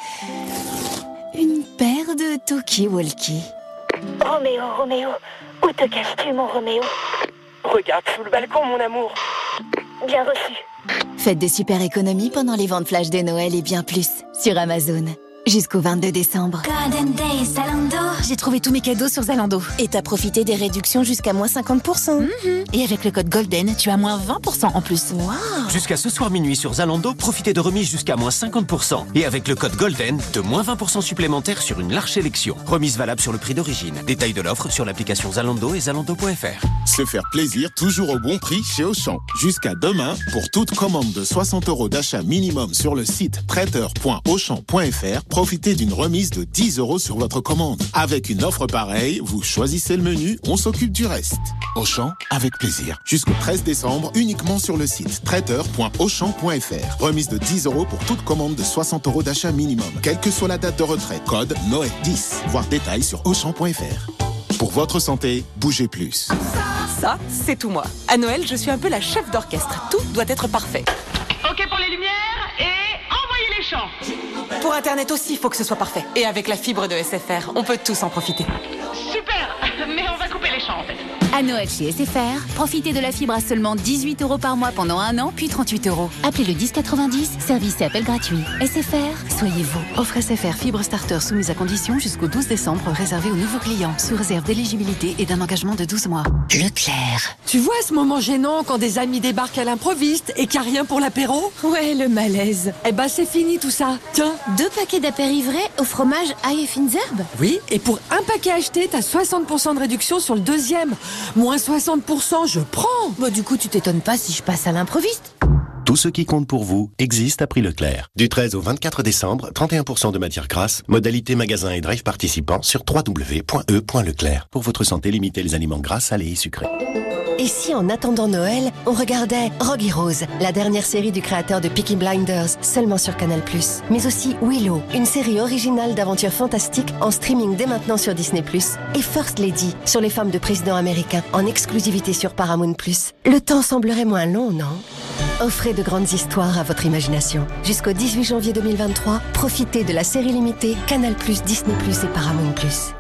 une paire de talkie-walkie. Roméo, Roméo, où te caches-tu, mon Roméo ? Regarde sous le balcon, mon amour. Bien reçu. Faites de super économies pendant les ventes flash de Noël et bien plus sur Amazon. Jusqu'au vingt-deux décembre. Golden Day Zalando. J'ai trouvé tous mes cadeaux sur Zalando. Et t'as profité des réductions jusqu'à moins cinquante pour cent. Mm-hmm. Et avec le code Golden, tu as moins vingt pour cent en plus. Wow. Jusqu'à ce soir minuit sur Zalando, profitez de remises jusqu'à moins cinquante pour cent. Et avec le code Golden, de moins vingt pour cent supplémentaires sur une large sélection. Remise valable sur le prix d'origine. Détails de l'offre sur l'application Zalando et zalando point f r. Se faire plaisir toujours au bon prix chez Auchan. Jusqu'à demain, pour toute commande de soixante euros d'achat minimum sur le site traiteur point auchan point f r, profitez d'une remise de dix euros sur votre commande. Avec une offre pareille, vous choisissez le menu, on s'occupe du reste. Auchan, avec plaisir. Jusqu'au treize décembre, uniquement sur le site traiteur point auchan point f r. Remise de dix euros pour toute commande de soixante euros d'achat minimum. Quelle que soit la date de retrait. Code Noël dix. Voir détails sur auchan point f r. Pour votre santé, bougez plus. Ça, c'est tout moi. À Noël, je suis un peu la chef d'orchestre. Tout doit être parfait. Ok pour les lumières et envoyez les chants. Pour Internet aussi, il faut que ce soit parfait. Et avec la fibre de S F R, on peut tous en profiter. Super, mais on va couper les champs en fait. À Noël chez S F R, profitez de la fibre à seulement dix-huit euros par mois pendant un an, puis trente-huit euros. Appelez le dix quatre-vingt-dix, service et appel gratuit. S F R, soyez vous. Offre S F R fibre starter soumise à condition jusqu'au douze décembre, réservée aux nouveaux clients, sous réserve d'éligibilité et d'un engagement de douze mois. Leclerc. Tu vois ce moment gênant quand des amis débarquent à l'improviste et qu'il n'y a rien pour l'apéro ? Ouais, le malaise. Eh ben c'est fini tout ça. Tiens. Deux paquets d'apérivrés au fromage ail et fines herbes. Oui, et pour un paquet acheté, t'as soixante pour cent de réduction sur le deuxième. Moins soixante pour cent, je prends. Bah du coup, tu t'étonnes pas si je passe à l'improviste. Tout ce qui compte pour vous existe à prix Leclerc. Du treize au vingt-quatre décembre, trente et un pour cent de matières grasses, modalité magasin et drive participants sur w w w point e point leclerc. Pour votre santé, limitez les aliments gras, salés et sucrés. Et si en attendant Noël, on regardait Rogue Heroes, la dernière série du créateur de Peaky Blinders, seulement sur Canal plus. Mais aussi Willow, une série originale d'aventures fantastiques en streaming dès maintenant sur Disney plus. Et First Lady, sur les femmes de présidents américains, en exclusivité sur Paramount plus. Le temps semblerait moins long, non ? Offrez de grandes histoires à votre imagination. Jusqu'au dix-huit janvier deux mille vingt-trois, profitez de la série limitée Canal plus, Disney plus et Paramount plus.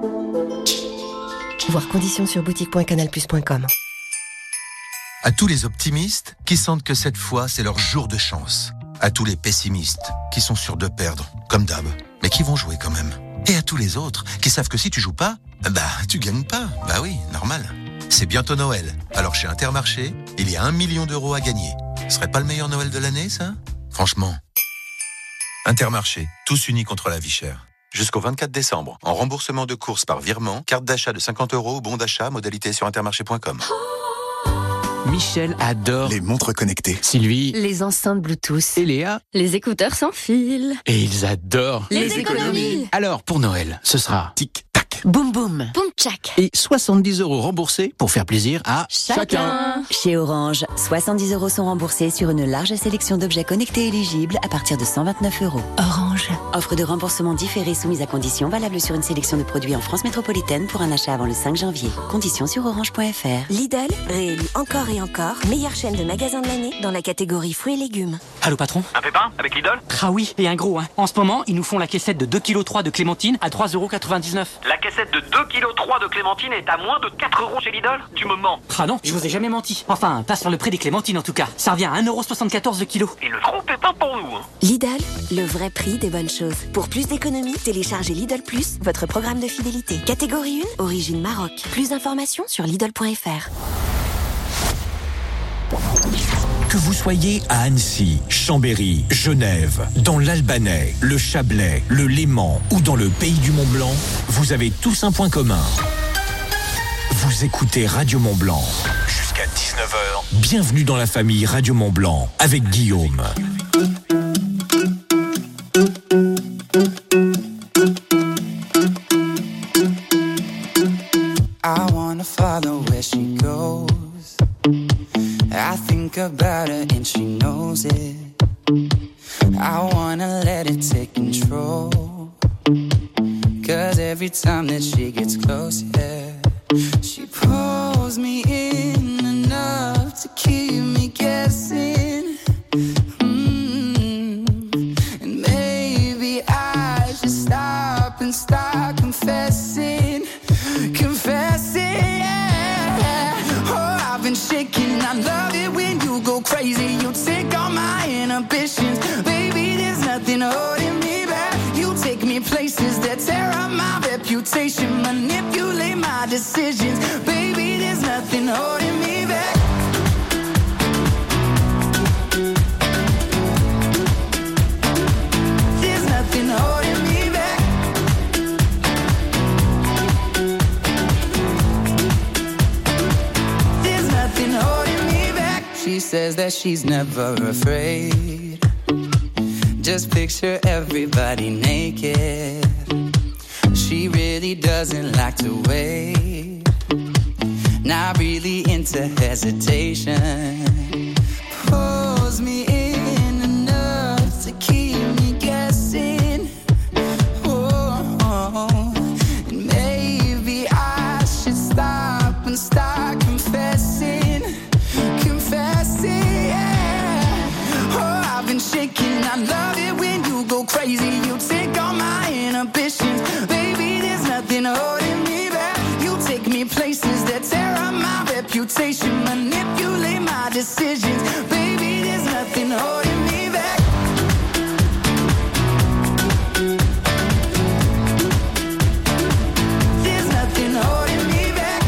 Voir conditions sur boutique point canal plus point com. À tous les optimistes qui sentent que cette fois, c'est leur jour de chance. À tous les pessimistes qui sont sûrs de perdre, comme d'hab, mais qui vont jouer quand même. Et à tous les autres qui savent que si tu joues pas, bah tu gagnes pas. Bah oui, normal. C'est bientôt Noël. Alors chez Intermarché, il y a un million d'euros à gagner. Ce serait pas le meilleur Noël de l'année, ça ? Franchement. Intermarché, tous unis contre la vie chère. Jusqu'au vingt-quatre décembre, en remboursement de courses par virement, carte d'achat de cinquante euros ou bon d'achat, modalité sur intermarché point com. Michel adore les montres connectées. Sylvie, les enceintes Bluetooth. Et Léa, les écouteurs sans fil. Et ils adorent les, les économies. économies. Alors, pour Noël, ce sera tic-tac, boum boum, boum tchac. Et soixante-dix euros remboursés pour faire plaisir à chacun. chacun. Chez Orange, soixante-dix euros sont remboursés sur une large sélection d'objets connectés éligibles à partir de cent vingt-neuf euros. Orange. Offre de remboursement différé soumise à conditions valable sur une sélection de produits en France métropolitaine pour un achat avant le cinq janvier. Conditions sur orange point f r. Lidl, réélu encore et encore, meilleure chaîne de magasins de l'année dans la catégorie fruits et légumes. Allô patron ? Un pépin avec Lidl ? Ah oui, et un gros hein. En ce moment, ils nous font la caissette de deux virgule trois kilos de clémentine à trois euros quatre-vingt-dix-neuf. La caissette de deux virgule trois kilos de clémentine est à moins de quatre euros chez Lidl ? Tu me mens. Ah non, je vous ai jamais menti. Enfin, pas sur le prix des clémentines en tout cas. Ça revient à un euro soixante-quatorze le kilo. Et le gros pépin pour nous. Hein. Lidl, le vrai prix des bonnes choses. Pour plus d'économies, téléchargez Lidl Plus, votre programme de fidélité. Catégorie un, origine Maroc. Plus d'informations sur lidl point f r. Que vous soyez à Annecy, Chambéry, Genève, dans l'Albanais, le Chablais, le Léman ou dans le pays du Mont-Blanc, vous avez tous un point commun. Vous écoutez Radio Mont-Blanc. Jusqu'à dix-neuf heures. Bienvenue dans la famille Radio Mont-Blanc avec Guillaume. I wanna follow where she goes. I think about her and she knows it. I wanna let it take control. Cause every time that she gets close, yeah, she pulls me in enough to keep me guessing. Mm-hmm. And maybe I should stop and start confessing. Confessing, yeah. Oh, I've been shaking. I love it when you go crazy. You take all my inhibitions. Baby, there's nothing holding me back. You take me places that tear up my reputation. Manipulate my decisions. Baby, there's nothing holding me back. There's nothing holding me back. There's nothing holding me back. She says that she's never afraid. Just picture everybody naked. She really doesn't like to wait. Not really into hesitation. Pulls me in enough to keep me guessing. Oh, oh. And maybe I should stop and start confessing. Confessing, yeah. Oh, I've been shaking. I love it when you go crazy. You take all my inhibitions. Baby, there's nothing holding me back. You take me places that tear up my reputation. Manipulate my decisions. Baby, there's nothing holding me back. There's nothing holding me back.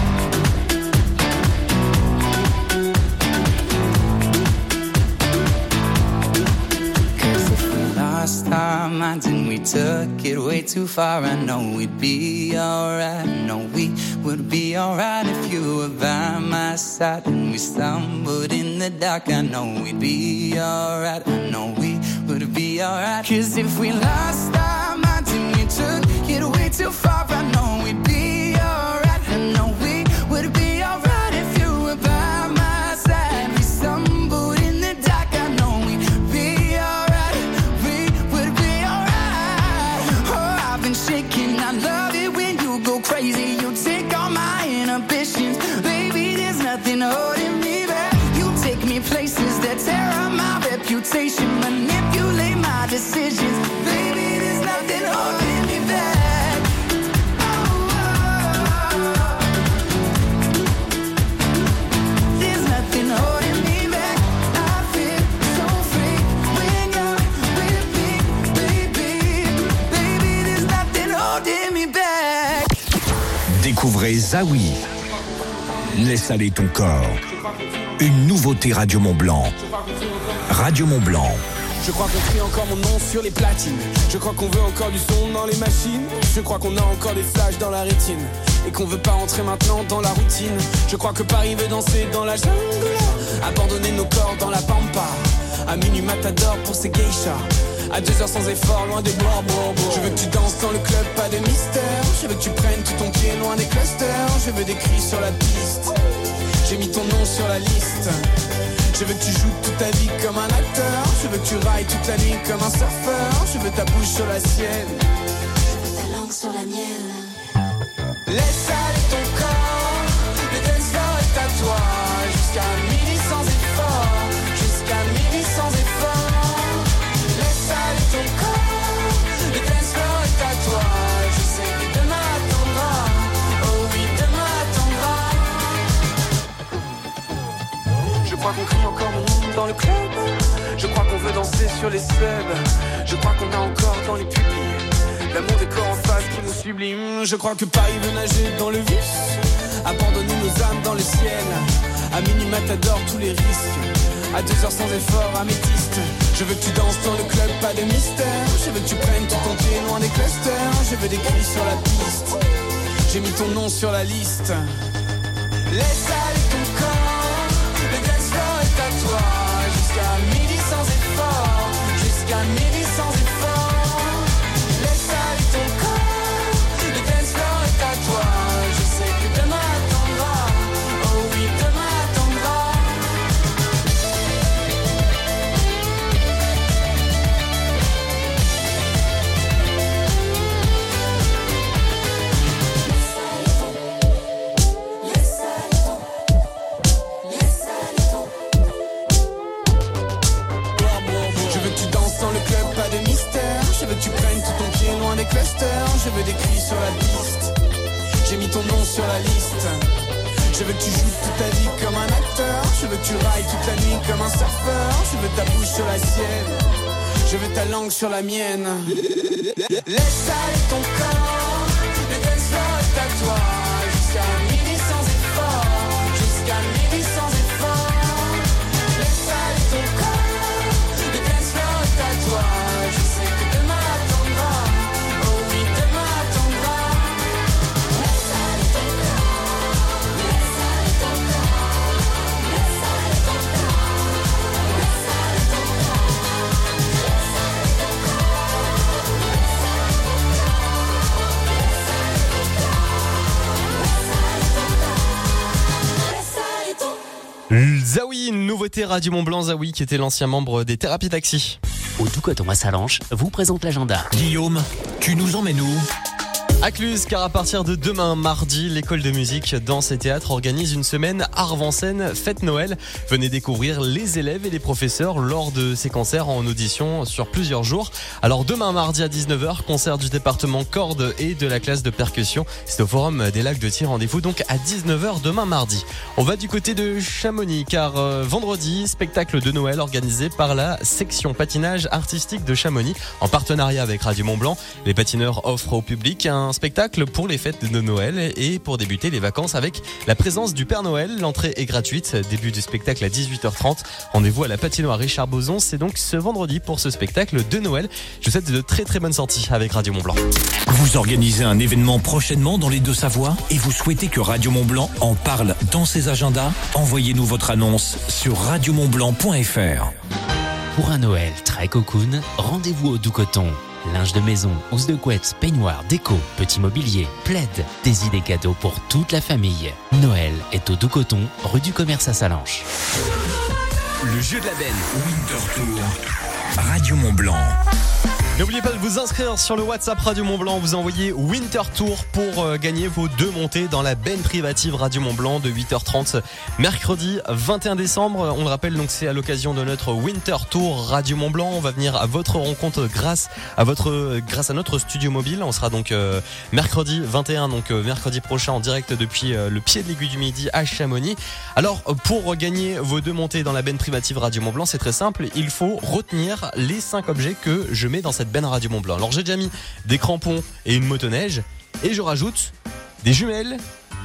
Cause if we lost our minds and we took it way too far, I know we'd be alright. I know we would be alright if you were by my side. And we stumbled in the dark, I know we'd be alright. I know we would be alright. Cause if we lost our minds and we took it way too far, I know we'd be alright. I know we would be alright if you were by my side. We stumbled in the dark, I know we'd be alright. We would be alright. Oh, I've been shaking. I love it when you go crazy. You take all my inhibitions. Baby, there's nothing holding me back. You take me places that tear up my reputation. Manipulate my decisions. Baby, there's nothing holding me back. Oh, oh, oh. There's nothing holding me back. I feel so free when you're with me, baby. Baby, there's nothing holding me back. Découvrez Zawi, laisse aller ton corps. Une nouveauté Radio Mont-Blanc. Radio Mont-Blanc. Je crois qu'on crie encore mon nom sur les platines. Je crois qu'on veut encore du son dans les machines. Je crois qu'on a encore des flashs dans la rétine. Et qu'on veut pas rentrer maintenant dans la routine. Je crois que Paris veut danser dans la jungle. Abandonner nos corps dans la pampa. À minuit matador pour ces geishas. À deux heures sans effort, loin des bois, bois, bois. Je veux que tu danses dans le club, pas de mystère. Je veux que tu prennes tout ton pied loin des clusters. Je veux des cris sur la piste. J'ai mis ton nom sur la liste. Je veux que tu joues toute ta vie comme un acteur. Je veux que tu railles toute la nuit comme un surfeur. Je veux ta bouche sur la sienne. Je veux ta langue sur la mienne. Laisse aller ton corps. Le dance floor est à toi. Jusqu'à midi sans effort. Jusqu'à midi sans effort. Laisse aller ton corps. Le dance floor est à toi. Je sais que demain attendra. Oh oui, demain attendra. Je crois qu'on crie encore mon nom dans le club. Je crois qu'on veut danser sur les subs. Je crois qu'on a encore dans les pupilles l'amour des corps en face qui nous sublime. Je crois que Paris veut nager dans le vice. Abandonner nos âmes dans le ciel. À minuit matador tous les risques. À deux heures sans effort, améthyste. Je veux que tu danses dans le club, pas de mystère. Je veux que tu prennes tout ton pied loin des clusters. Je veux des cris sur la piste. J'ai mis ton nom sur la liste. Laisse aller ton corps. Le dance floor est à toi. Jusqu'à midi sans effort. Jusqu'à midi sans effort. Laisse aller ton corps. Le dance floor est à toi. Je sais que demain attendra. Oh oui, demain attendra. Je veux que tu danses dans le club, pas de mystère. Je veux que tu prennes tout ton pied loin des clusters. Je veux des cris sur la piste. J'ai mis ton nom sur la liste. Je veux que tu joues toute ta vie comme un acteur. Je veux que tu railles toute la nuit comme un surfeur. Je veux ta bouche sur la sienne. Je veux ta langue sur la mienne. Laisse aller ton corps. Le dance floor est à toi. Jusqu'à midi sans effort. Jusqu'à midi sans effort. Laisse aller ton corps. Le dance floor est à toi. Je sais que demain attendra. Oh oui, demain attendra. Laisse aller ton corps. Laisse aller ton corps. Laisse aller ton corps. Laisse aller ton corps. Laisse aller ton Zawi, une nouveauté Radio Mont-Blanc. Zawi qui était l'ancien membre des Thérapies Taxi. Au Doux Coton à Salanches vous présente l'agenda. Guillaume, tu nous emmènes où ? À Cluse, car à partir de demain, mardi, l'école de musique, danse et théâtre organise une semaine Art en scène, fête Noël. Venez découvrir les élèves et les professeurs lors de ces concerts en audition sur plusieurs jours. Alors demain, mardi à dix-neuf heures, concert du département cordes et de la classe de percussion. C'est au Forum des Lacs de Thiers. Rendez-vous donc à dix-neuf heures demain mardi. On va du côté de Chamonix, car euh, vendredi, spectacle de Noël organisé par la section patinage artistique de Chamonix en partenariat avec Radio Mont-Blanc. Les patineurs offrent au public un Un spectacle pour les fêtes de Noël et pour débuter les vacances avec la présence du Père Noël. L'entrée est gratuite. Début du spectacle à dix-huit heures trente. Rendez-vous à la patinoire Richard Boson. C'est donc ce vendredi pour ce spectacle de Noël. Je vous souhaite de très très bonnes sorties avec Radio Mont-Blanc. Vous organisez un événement prochainement dans les Deux-Savoies et vous souhaitez que Radio Mont-Blanc en parle dans ses agendas ? Envoyez-nous votre annonce sur radio mont blanc point f r. Pour un Noël très cocoon, rendez-vous au Doux Coton. Linge de maison, housse de couette, peignoir, déco, petit mobilier, plaid, des idées cadeaux pour toute la famille. Noël est au Doux Coton, rue du Commerce à Salanches. Le jeu de la benne, Winter Tour, Radio Mont-Blanc. N'oubliez pas de vous inscrire sur le WhatsApp Radio Mont-Blanc. Vous envoyez Winter Tour pour euh, gagner vos deux montées dans la benne privative Radio Mont-Blanc de huit heures trente mercredi vingt et un décembre. On le rappelle, donc c'est à l'occasion de notre Winter Tour Radio Mont-Blanc. On va venir à votre rencontre grâce à votre grâce à notre studio mobile. On sera donc euh, mercredi vingt et un, donc euh, mercredi prochain en direct depuis euh, le pied de l'Aiguille du Midi à Chamonix. Alors pour gagner vos deux montées dans la benne privative Radio Mont-Blanc, c'est très simple. Il faut retenir les cinq objets que je mets dans cette benne Radio Mont-Blanc. Alors j'ai déjà mis des crampons et une motoneige et je rajoute des jumelles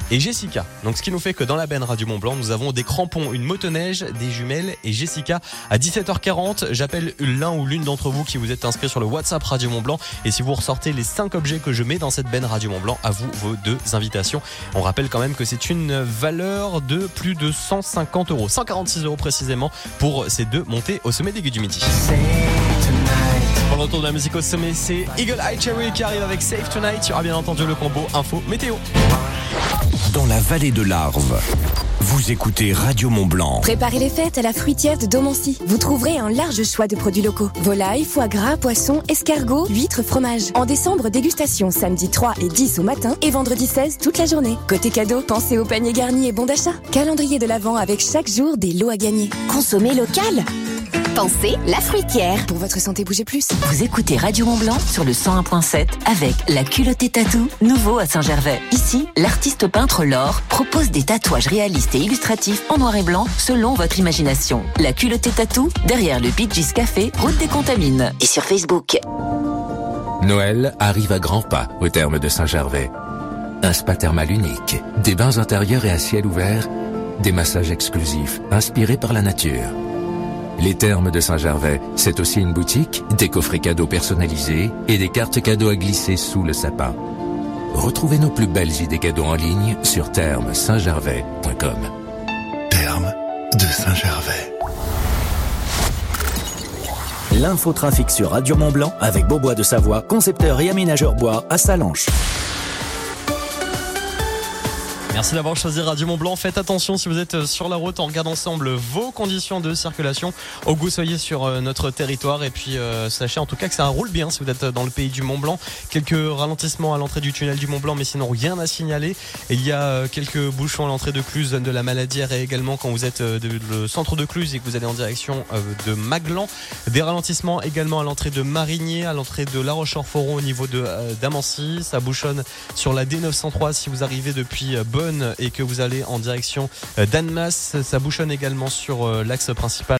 et Jessica. Donc ce qui nous fait que dans la benne Radio Mont Blanc, nous avons des crampons, une motoneige, des jumelles et Jessica à dix-sept heures quarante. J'appelle l'un ou l'une d'entre vous qui vous êtes inscrit sur le WhatsApp Radio Mont Blanc et si vous ressortez les cinq objets que je mets dans cette benne Radio Mont Blanc, à vous vos deux invitations. On rappelle quand même que c'est une valeur de plus de cent cinquante euros, cent quarante-six euros précisément pour ces deux montées au sommet des Gueux du Midi. Pour le retour de la musique au sommet, c'est Eagle Eye Cherry qui arrive avec Save Tonight. Il y aura bien entendu le combo info météo. Dans la vallée de l'Arve, vous écoutez Radio Mont Blanc. Préparez les fêtes à la fruitière de Domancy. Vous trouverez un large choix de produits locaux. Volailles, foie gras, poissons, escargots, huîtres, fromage. En décembre, dégustation samedi trois et dix au matin et vendredi seize toute la journée. Côté cadeau, pensez au panier garni et bon d'achat. Calendrier de l'Avent avec chaque jour des lots à gagner. Consommez local. Pensez la fruitière. Pour votre santé, bougez plus. Vous écoutez Radio Mont Blanc sur le cent un point sept avec la culottée tatou, nouveau à Saint-Gervais. Ici, l'artiste peintre Laure propose des tatouages réalistes et illustratifs en noir et blanc selon votre imagination. La culottée tatou, derrière le Bee Gees Café, route des Contamines. Et sur Facebook. Noël arrive à grands pas au terme de Saint-Gervais. Un spa thermal unique, des bains intérieurs et à ciel ouvert, des massages exclusifs inspirés par la nature. Les Thermes de Saint-Gervais, c'est aussi une boutique, des coffrets cadeaux personnalisés et des cartes cadeaux à glisser sous le sapin. Retrouvez nos plus belles idées cadeaux en ligne sur thermes saint gervais point com. Thermes de Saint-Gervais. L'infotrafic sur Radio Mont Blanc avec Beaubois de Savoie, concepteur et aménageur bois à Salanches. Merci d'avoir choisi Radio Mont Blanc. Faites attention si vous êtes sur la route, on regarde ensemble vos conditions de circulation au goût soyez sur notre territoire et puis euh, sachez en tout cas que ça roule bien si vous êtes dans le pays du Mont Blanc. Quelques ralentissements à l'entrée du tunnel du Mont Blanc mais sinon rien à signaler. Et il y a quelques bouchons à l'entrée de Cluse, zone de la Maladière et également quand vous êtes le centre de Cluse et que vous allez en direction de Maglan. Des ralentissements également à l'entrée de Marigné, à l'entrée de La Roche-sur-Foron au niveau de euh, d'Amancy. Ça bouchonne sur la D neuf cent trois si vous arrivez depuis Bonn et que vous allez en direction d'Annemasse. Ça bouchonne également sur l'axe principal